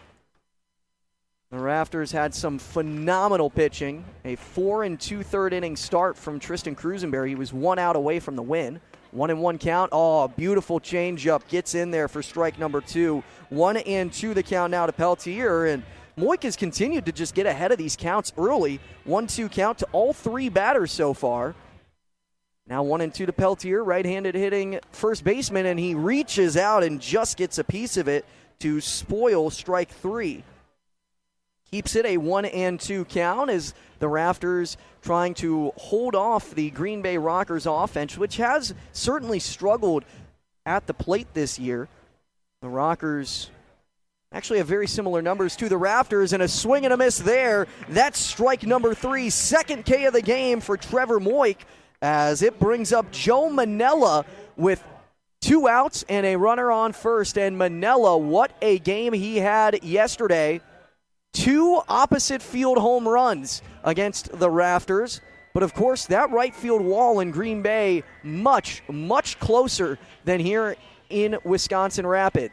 The Raptors had some phenomenal pitching. A four and two-third inning start from Tristan Krusenberry. He was one out away from the win. One and one count. Oh, beautiful changeup. Gets in there for strike number two. One and two the count now to Peltier, and Moik has continued to just get ahead of these counts early. one two count to all three batters so far. Now one and two to Peltier, right-handed hitting first baseman, and he reaches out and just gets a piece of it to spoil strike three. Keeps it a one and two count as the Raptors trying to hold off the Green Bay Rockers offense, which has certainly struggled at the plate this year. The Rockers actually have very similar numbers to the Raptors, and a swing and a miss there. That's strike number three, second K of the game for Trevor Moik, as it brings up Joe Manella with two outs and a runner on first. And Manella, what a game he had yesterday. Two opposite field home runs against the Raptors. But, of course, that right field wall in Green Bay much, much closer than here in Wisconsin Rapids.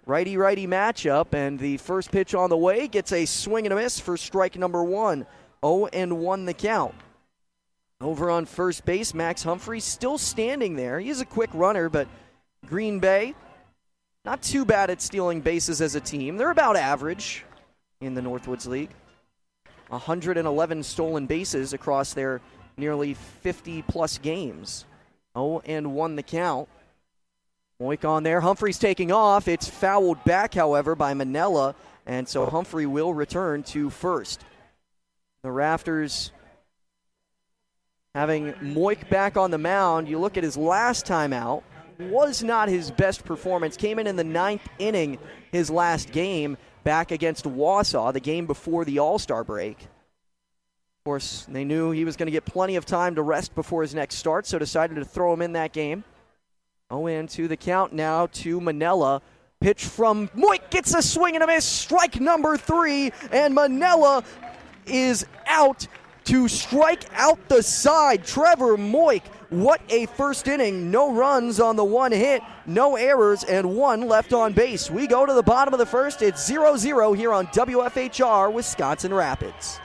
righty-righty matchup, and the first pitch on the way gets a swing and a miss for strike number one. oh and one the count. Over on first base, Max Humphrey still standing there. He's a quick runner, but Green Bay not too bad at stealing bases as a team. They're about average in the Northwoods League. one hundred eleven stolen bases across their nearly fifty-plus games. oh and one the count. Moik on there. Humphrey's taking off. It's fouled back, however, by Manella, and so Humphrey will return to first. The Rafters having Moik back on the mound. You look at his last time out. Was not his best performance. Came in in the ninth inning his last game back against Wausau, the game before the All-Star break. Of course, they knew he was going to get plenty of time to rest before his next start, so decided to throw him in that game. oh and two the count now to Manella. Pitch from Moik, gets a swing and a miss. Strike number three, and Manella is out to strike out the side. Trevor Moik, what a first inning. No runs on the one hit, no errors, and one left on base. We go to the bottom of the first. It's zero zero here on W F H R Wisconsin Rapids.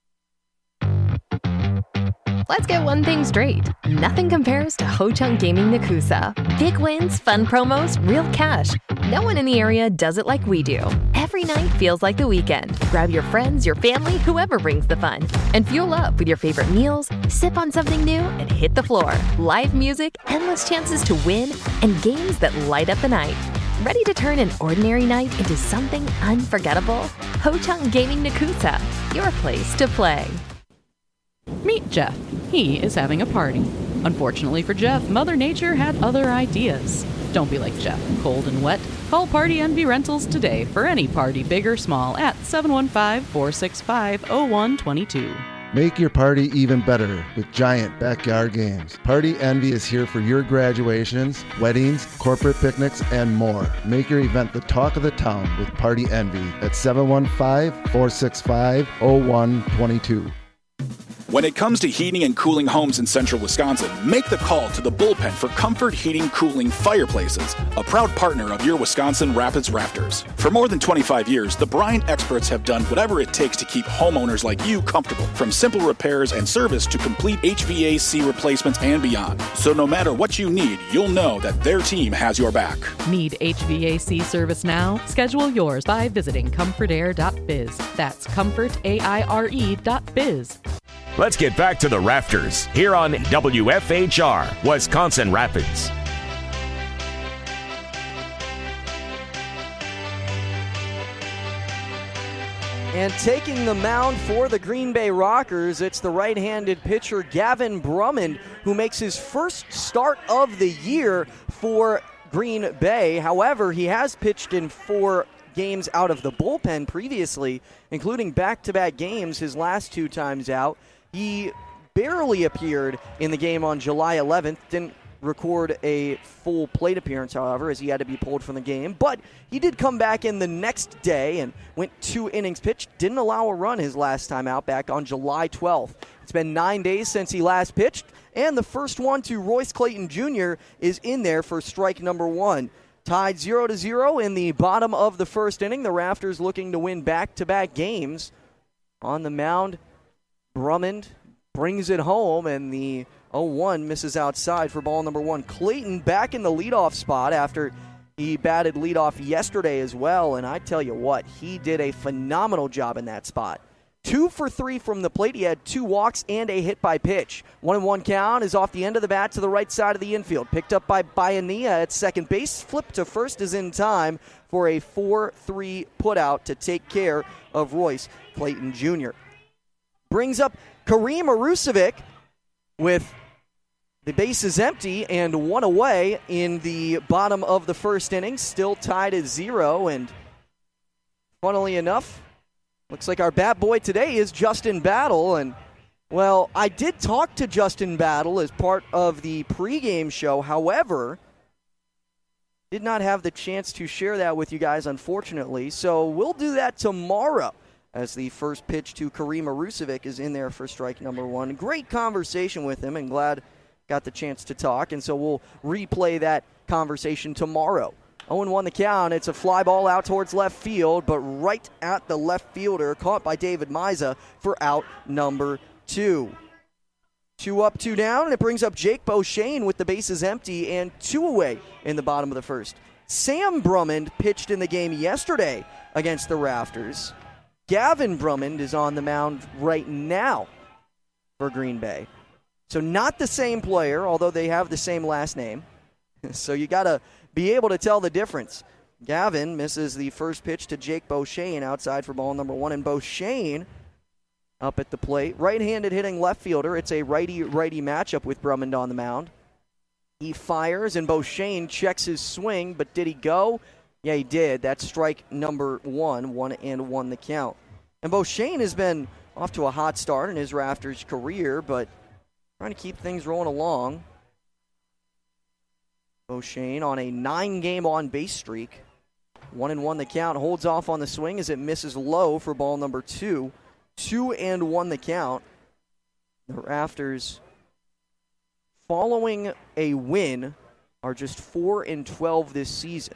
Let's get one thing straight. Nothing compares to Ho-Chunk Gaming Nakusa. Big wins, fun promos, real cash. No one in the area does it like we do. Every night feels like the weekend. Grab your friends, your family, whoever brings the fun. And fuel up with your favorite meals, sip on something new, and hit the floor. Live music, endless chances to win, and games that light up the night. Ready to turn an ordinary night into something unforgettable? Ho-Chunk Gaming Nakusa, your place to play. Meet Jeff. He is having a party. Unfortunately for Jeff, Mother Nature had other ideas. Don't be like Jeff, cold and wet. Call Party Envy Rentals today for any party, big or small, at seven one five, four six five, zero one two two. Make your party even better with giant backyard games. Party Envy is here for your graduations, weddings, corporate picnics, and more. Make your event the talk of the town with Party Envy at seven one five, four six five, zero one two two. When it comes to heating and cooling homes in central Wisconsin, make the call to the Bullpen for Comfort Heating Cooling Fireplaces, a proud partner of your Wisconsin Rapids Rafters. For more than twenty-five years, the Bryant experts have done whatever it takes to keep homeowners like you comfortable, from simple repairs and service to complete H V A C replacements and beyond. So no matter what you need, you'll know that their team has your back. Need H V A C service now? Schedule yours by visiting comfort air dot biz. That's comfort aire dot biz. Let's get back to the Rafters here on W F H R Wisconsin Rapids. And taking the mound for the Green Bay Rockers, it's the right-handed pitcher Gavin Brummond, who makes his first start of the year for Green Bay. However, he has pitched in four games out of the bullpen previously, including back-to-back games his last two times out. He barely appeared in the game on July eleventh, didn't record a full plate appearance, however, as he had to be pulled from the game. But he did come back in the next day and went two innings pitched, didn't allow a run his last time out back on July twelfth. It's been nine days since he last pitched, and the first one to Royce Clayton Junior is in there for strike number one. Tied zero to zero in the bottom of the first inning. The Rafters looking to win back-to-back games. On the mound, Brummond brings it home, and the oh one misses outside for ball number one. Clayton back in the leadoff spot after he batted leadoff yesterday as well, and I tell you what, he did a phenomenal job in that spot. Two for three from the plate. He had two walks and a hit by pitch. One and one count is off the end of the bat to the right side of the infield. Picked up by Bayanea at second base. Flipped to first is in time for a four three putout to take care of Royce Clayton Junior Brings up Kareem Arusevic with the bases empty and one away in the bottom of the first inning. Still tied at zero, and funnily enough, looks like our bat boy today is Justin Battle. And, well, I did talk to Justin Battle as part of the pregame show. However, did not have the chance to share that with you guys, unfortunately. So we'll do that tomorrow, as the first pitch to Kareem Arusevic is in there for strike number one. Great conversation with him, and glad got the chance to talk. And so we'll replay that conversation tomorrow oh and one the count. It's a fly ball out towards left field, but right at the left fielder, caught by David Miza for out number two. Two up, two down, and it brings up Jake Beauchene with the bases empty and two away in the bottom of the first. Sam Drummond pitched in the game yesterday against the Rafters. Gavin Drummond is on the mound right now for Green Bay. So not the same player, although they have the same last name. So you got to be able to tell the difference. Gavin misses the first pitch to Jake Beauchene outside for ball number one, and Beauchene up at the plate. Right-handed hitting left fielder. It's a righty-righty matchup with Drummond on the mound. He fires, and Beauchene checks his swing, but did he go? Yeah, he did. That's strike number one, one and one the count. And Beauchene has been off to a hot start in his Rafters career, but trying to keep things rolling along. Beauchene on a nine-game on-base streak. One and one the count. Holds off on the swing as it misses low for ball number two. Two and one the count. The Rafters, following a win, are just four and twelve this season.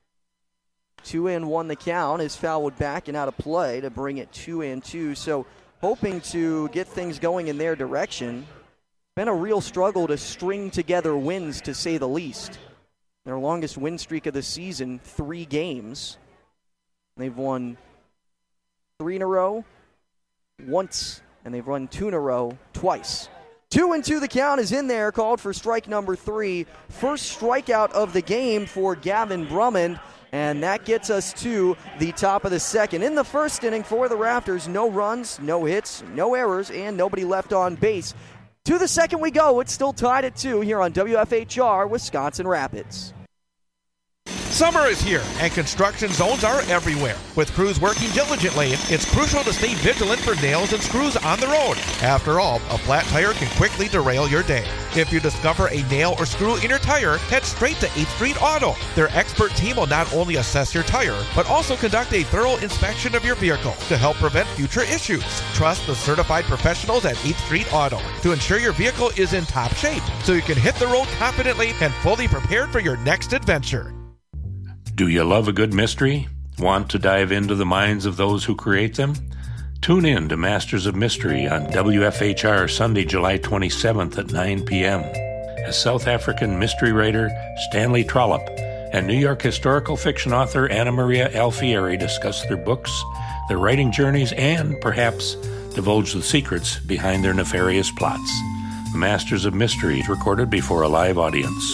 Two and one the count is fouled back and out of play to bring it two and two. So hoping to get things going in their direction. Been a real struggle to string together wins, to say the least. Their longest win streak of the season, three games. They've won three in a row once, and they've run two in a row twice. Two and two the count is in there, called for strike number three. First strikeout of the game for Gavin Drummond, and that gets us to the top of the second. In the first inning for the Rafters, no runs, no hits, no errors, and nobody left on base. To the second we go. It's still tied at two here on W F H R Wisconsin Rapids. Summer is here, and construction zones are everywhere. With crews working diligently, it's crucial to stay vigilant for nails and screws on the road. After all, a flat tire can quickly derail your day. If you discover a nail or screw in your tire, head straight to eighth Street Auto. Their expert team will not only assess your tire, but also conduct a thorough inspection of your vehicle to help prevent future issues. Trust the certified professionals at eighth Street Auto to ensure your vehicle is in top shape, so you can hit the road confidently and fully prepared for your next adventure. Do you love a good mystery? Want to dive into the minds of those who create them? Tune in to Masters of Mystery on W F H R Sunday, July twenty-seventh at nine p.m. As South African mystery writer Stanley Trollope and New York historical fiction author Anna Maria Alfieri discuss their books, their writing journeys, and, perhaps, divulge the secrets behind their nefarious plots. Masters of Mystery is recorded before a live audience.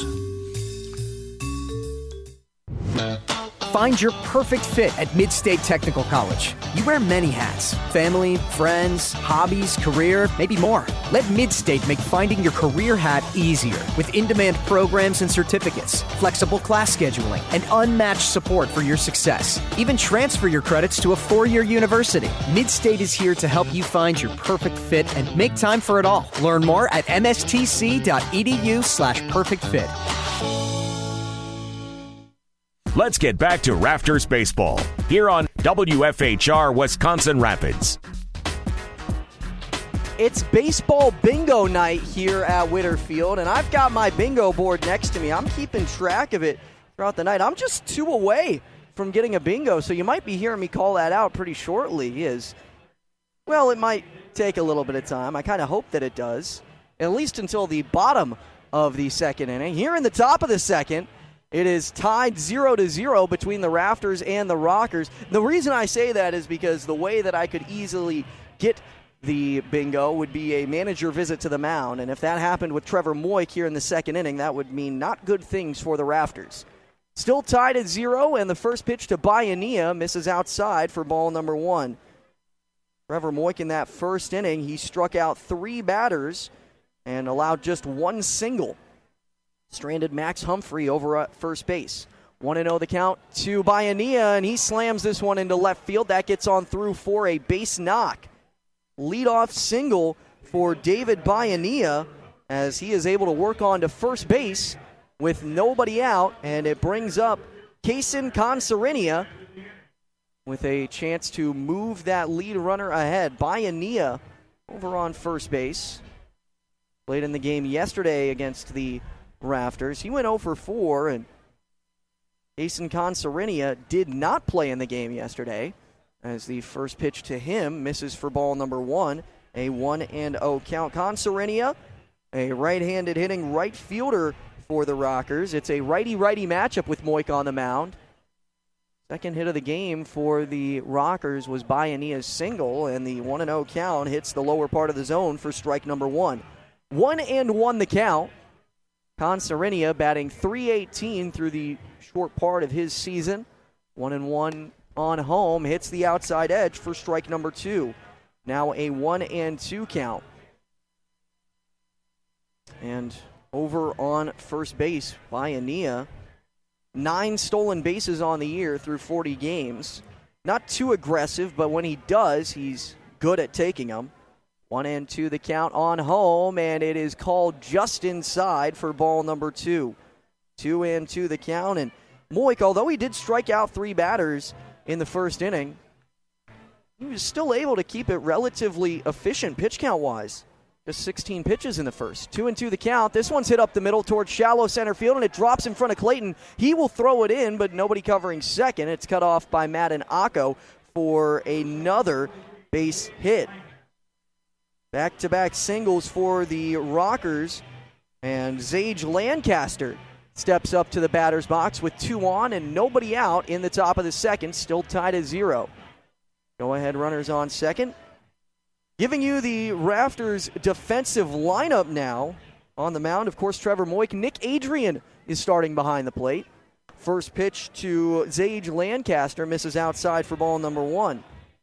Find your perfect fit at Mid-State Technical College. You wear many hats: family, friends, hobbies, career, maybe more. Let Mid-State make finding your career hat easier with in-demand programs and certificates, flexible class scheduling, and unmatched support for your success. Even transfer your credits to a four-year university. Mid-State is here to help you find your perfect fit and make time for it all. Learn more at mstc.edu slash perfect fit. Let's get back to Rafters Baseball here on W F H R Wisconsin Rapids. It's baseball bingo night here at Whitterfield, and I've got my bingo board next to me. I'm keeping track of it throughout the night. I'm just two away from getting a bingo, so you might be hearing me call that out pretty shortly. Is well, it might take a little bit of time. I kind of hope that it does, at least until the bottom of the second inning. Here in the top of the second, it is tied zero to zero between the Rafters and the Rockers. The reason I say that is because the way that I could easily get the bingo would be a manager visit to the mound. And if that happened with Trevor Moik here in the second inning, that would mean not good things for the Rafters. Still tied at zero, and the first pitch to Biania misses outside for ball number one. Trevor Moik in that first inning, he struck out three batters and allowed just one single. Stranded Max Humphrey over at first base. one and oh the count to Biania, and he slams this one into left field. That gets on through for a base knock. Leadoff single for David Biania as he is able to work on to first base with nobody out, and it brings up Kaysen Consarinia with a chance to move that lead runner ahead. Biania over on first base. Played in the game yesterday against the Rafters. He went oh for four, and Jason Consarinia did not play in the game yesterday, as the first pitch to him misses for ball number one. A one and oh count. Consarinia, a right-handed hitting right fielder for the Rockers. It's a righty-righty matchup with Moik on the mound. Second hit of the game for the Rockers was Baiania's single, and the one and oh count hits the lower part of the zone for strike number one. One and one the count. Consarinia batting three eighteen through the short part of his season. One and one on home, hits the outside edge for strike number two. Now a one and two count. And over on first base, Baiania, nine stolen bases on the year through forty games. Not too aggressive, but when he does, he's good at taking them. One and two the count on home, and it is called just inside for ball number two. Two and two the count, and Moik, although he did strike out three batters in the first inning, he was still able to keep it relatively efficient pitch count-wise. Just sixteen pitches in the first. Two and two the count. This one's hit up the middle towards shallow center field, and it drops in front of Clayton. He will throw it in, but nobody covering second. It's cut off by Madden Akko for another base hit. Back-to-back singles for the Rockers, and Zage Lancaster steps up to the batter's box with two on and nobody out in the top of the second, still tied at zero. Go-ahead runners on second. Giving you the Rafters defensive lineup now on the mound. Of course, Trevor Moik. Nick Adrian is starting behind the plate. First pitch to Zage Lancaster misses outside for ball number one.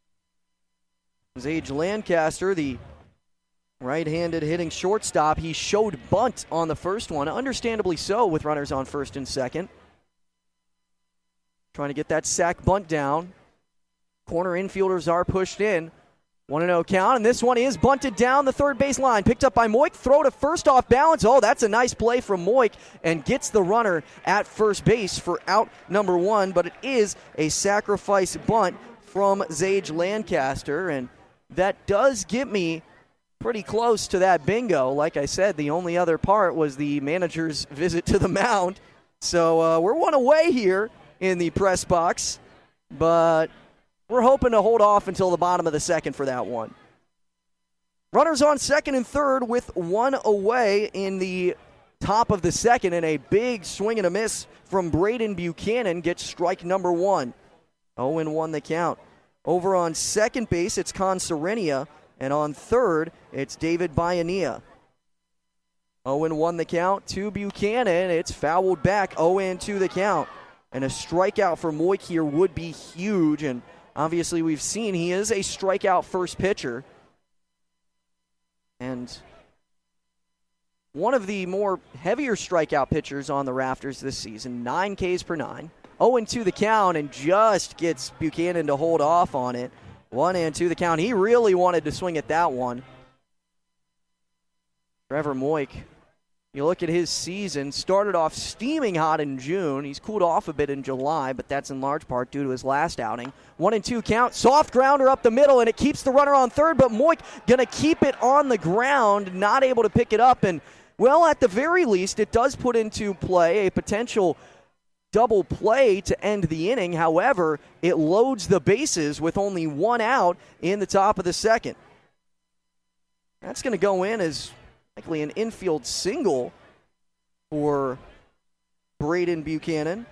Zage Lancaster, the right-handed hitting shortstop, he showed bunt on the first one, understandably so with runners on first and second. Trying to get that sac bunt down. Corner infielders are pushed in. one and oh count, and this one is bunted down the third base line. Picked up by Moik, throw to first off balance. Oh, that's a nice play from Moik, and gets the runner at first base for out number one, but it is a sacrifice bunt from Zage Lancaster, and that does get me pretty close to that bingo. Like I said, the only other part was the manager's visit to the mound. So uh, we're one away here in the press box, but we're hoping to hold off until the bottom of the second for that one. Runners on second and third with one away in the top of the second, and a big swing and a miss from Braden Buchanan gets strike number one. oh and one the count. Over on second base, it's Consarinia. And on third, it's David Baiania. oh and one the count to Buchanan. It's fouled back. oh and two the count. And a strikeout for Moik here would be huge. And obviously we've seen he is a strikeout first pitcher. And one of the more heavier strikeout pitchers on the Rafters this season. Nine Ks per nine. oh and two the count, and just gets Buchanan to hold off on it. One and two the count. He really wanted to swing at that one. Trevor Moik, you look at his season, started off steaming hot in June. He's cooled off a bit in July, but that's in large part due to his last outing. One and two count. Soft grounder up the middle, and it keeps the runner on third, but Moik going to keep it on the ground, not able to pick it up. And, well, at the very least, it does put into play a potential double play to end the inning. However, it loads the bases with only one out in the top of the second. That's going to go in as likely an infield single for Braden Buchanan.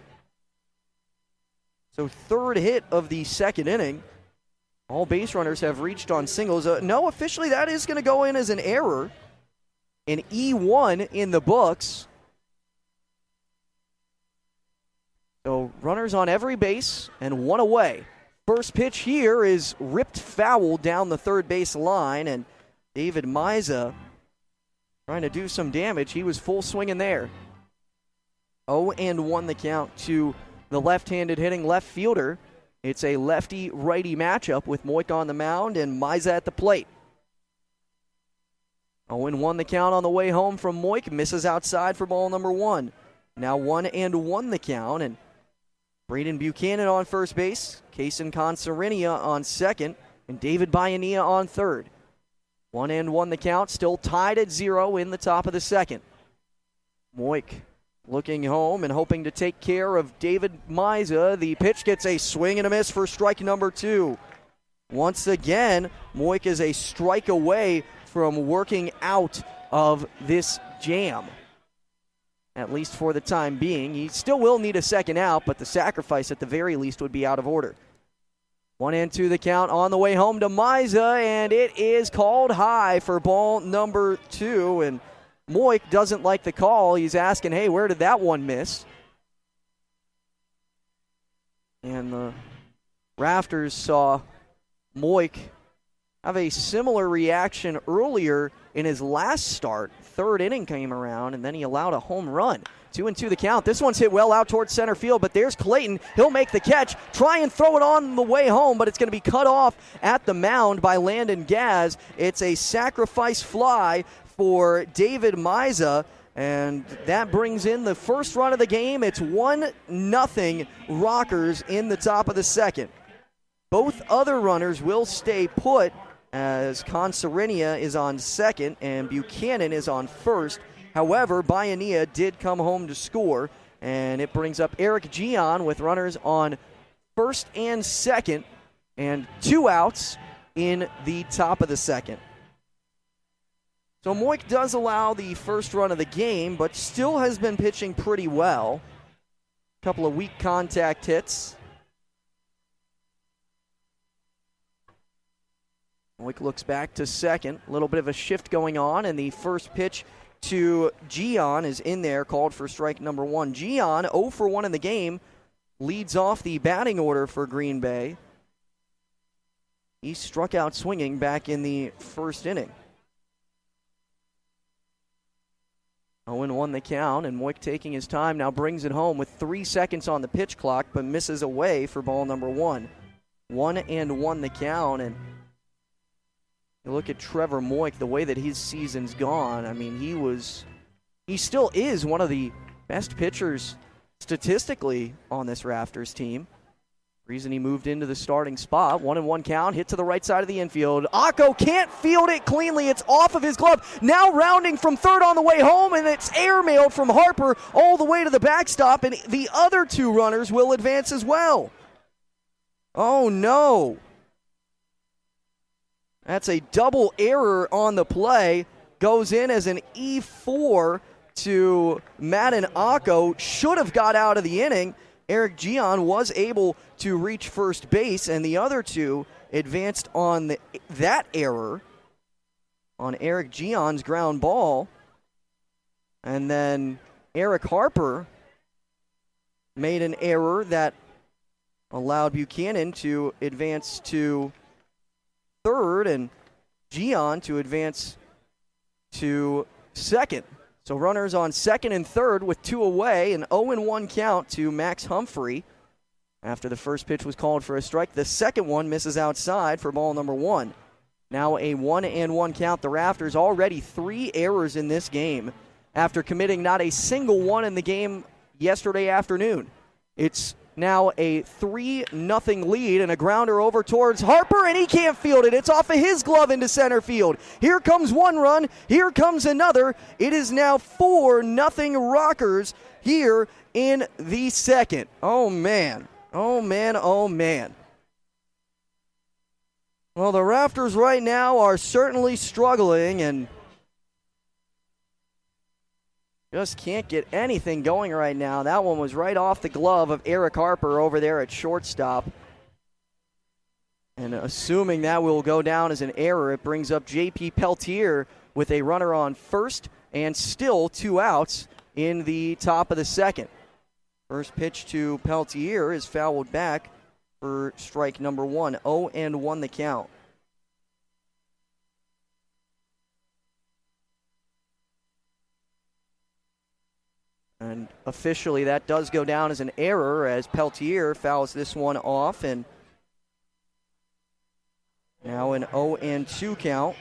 So third hit of the second inning. All base runners have reached on singles. Uh, no, officially that is going to go in as an error. An E one in the books. So runners on every base and one away. First pitch here is ripped foul down the third base line, and David Miza trying to do some damage. He was full swinging there. oh and one the count to the left-handed hitting left fielder. It's a lefty-righty matchup with Moik on the mound and Miza at the plate. oh and one the count on the way home from Moik. Misses outside for ball number one. Now one and one the count, and Braden Buchanan on first base, Jason Consarinia on second, and David Baiania on third. One and one the count, still tied at zero in the top of the second. Moik looking home and hoping to take care of David Miza. The pitch gets a swing and a miss for strike number two. Once again, Moik is a strike away from working out of this jam, at least for the time being. He still will need a second out, but the sacrifice at the very least would be out of order. One and two the count on the way home to Miza, and it is called high for ball number two. And Moik doesn't like the call. He's asking, hey, where did that one miss? And the Rafters saw Moik have a similar reaction earlier in his last start. Third inning came around, and then he allowed a home run. Two and two the count. This one's hit well out towards center field, but there's Clayton. He'll make the catch, try and throw it on the way home, but it's going to be cut off at the mound by Landon Gaz. It's a sacrifice fly for David Miza, and that brings in the first run of the game. It's one nothing Rockers in the top of the second. Both other runners will stay put as Consarinia is on second and Buchanan is on first. However, Baiania did come home to score, and it brings up Eric Gian with runners on first and second and two outs in the top of the second. So Moik does allow the first run of the game, but still has been pitching pretty well. A couple of weak contact hits. Moik looks back to second. A little bit of a shift going on, and the first pitch to Gian is in there, called for strike number one. Gian, oh for one in the game, leads off the batting order for Green Bay. He struck out swinging back in the first inning. oh and one the count, and Moik taking his time now brings it home with three seconds on the pitch clock, but misses away for ball number one. One and one the count, and you look at Trevor Moik, the way that his season's gone. I mean, he was, he still is one of the best pitchers statistically on this Rafters team. Reason he moved into the starting spot. One and one count, hit to the right side of the infield. Akko can't field it cleanly. It's off of his glove. Now rounding from third on the way home, and it's airmailed from Harper all the way to the backstop, and the other two runners will advance as well. Oh, no. That's a double error on the play. Goes in as an E four to Madden Akko. Should have got out of the inning. Eric Gian was able to reach first base, and the other two advanced on the, that error on Eric Gian's ground ball. And then Eric Harper made an error that allowed Buchanan to advance to third and Gian to advance to second. So runners on second and third with two away, an oh and one count to Max Humphrey after the first pitch was called for a strike. The second one misses outside for ball number one. Now a one and one count. The Rafters already three errors in this game after committing not a single one in the game yesterday afternoon. It's now a three nothing lead and a grounder over towards Harper, and he can't field it. It's off of his glove into center field. Here comes one run. Here comes another. It is now four nothing Rockers here in the second. Oh, man. Oh, man. Oh, man. Well, the Rafters right now are certainly struggling and just can't get anything going right now. That one was right off the glove of Eric Harper over there at shortstop. And assuming that will go down as an error, it brings up J P Peltier with a runner on first and still two outs in the top of the second. First pitch to Peltier is fouled back for strike number one. oh and one the count. And officially that does go down as an error as Peltier fouls this one off, and now an oh and two count.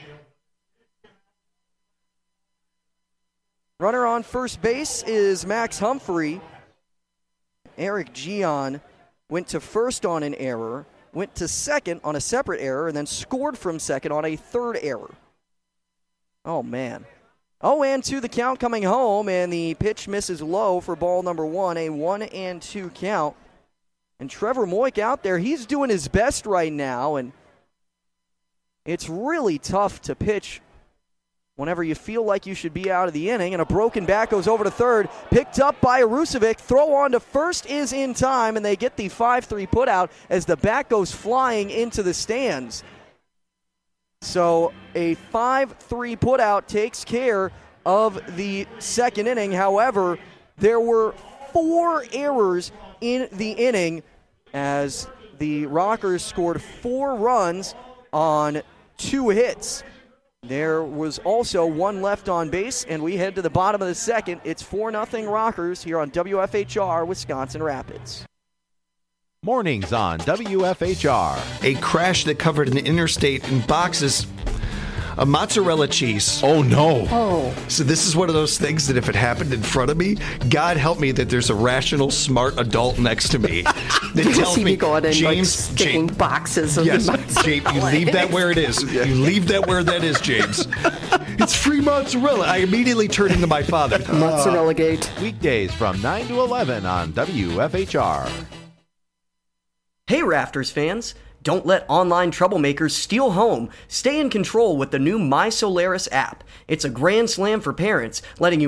Runner on first base is Max Humphrey. Eric Gian went to first on an error, went to second on a separate error, and then scored from second on a third error. Oh, man. oh and two the count coming home, and the pitch misses low for ball number one, a one and two count. And Trevor Moik out there, he's doing his best right now, and it's really tough to pitch whenever you feel like you should be out of the inning. And a broken bat goes over to third, picked up by Arusevic. Throw on to first is in time, and they get the five three putout as the bat goes flying into the stands. So a five three putout takes care of the second inning. However, there were four errors in the inning as the Rockers scored four runs on two hits. There was also one left on base, and we head to the bottom of the second. It's four nothing Rockers here on W F H R Wisconsin Rapids. Mornings on W F H R. A crash that covered an interstate in boxes of mozzarella cheese. Oh, no. Oh. So this is one of those things that if it happened in front of me, God help me that there's a rational, smart adult next to me that tells see me, me going and James, like sticking James, boxes of yes, mozzarella. James, you leave that where it is. You leave that where that is, James. It's free mozzarella. I immediately turn into my father. Mozzarella gate. Weekdays from nine to eleven on W F H R. Hey, Rafters fans. Don't let online troublemakers steal home. Stay in control with the new My Solaris app. It's a grand slam for parents, letting you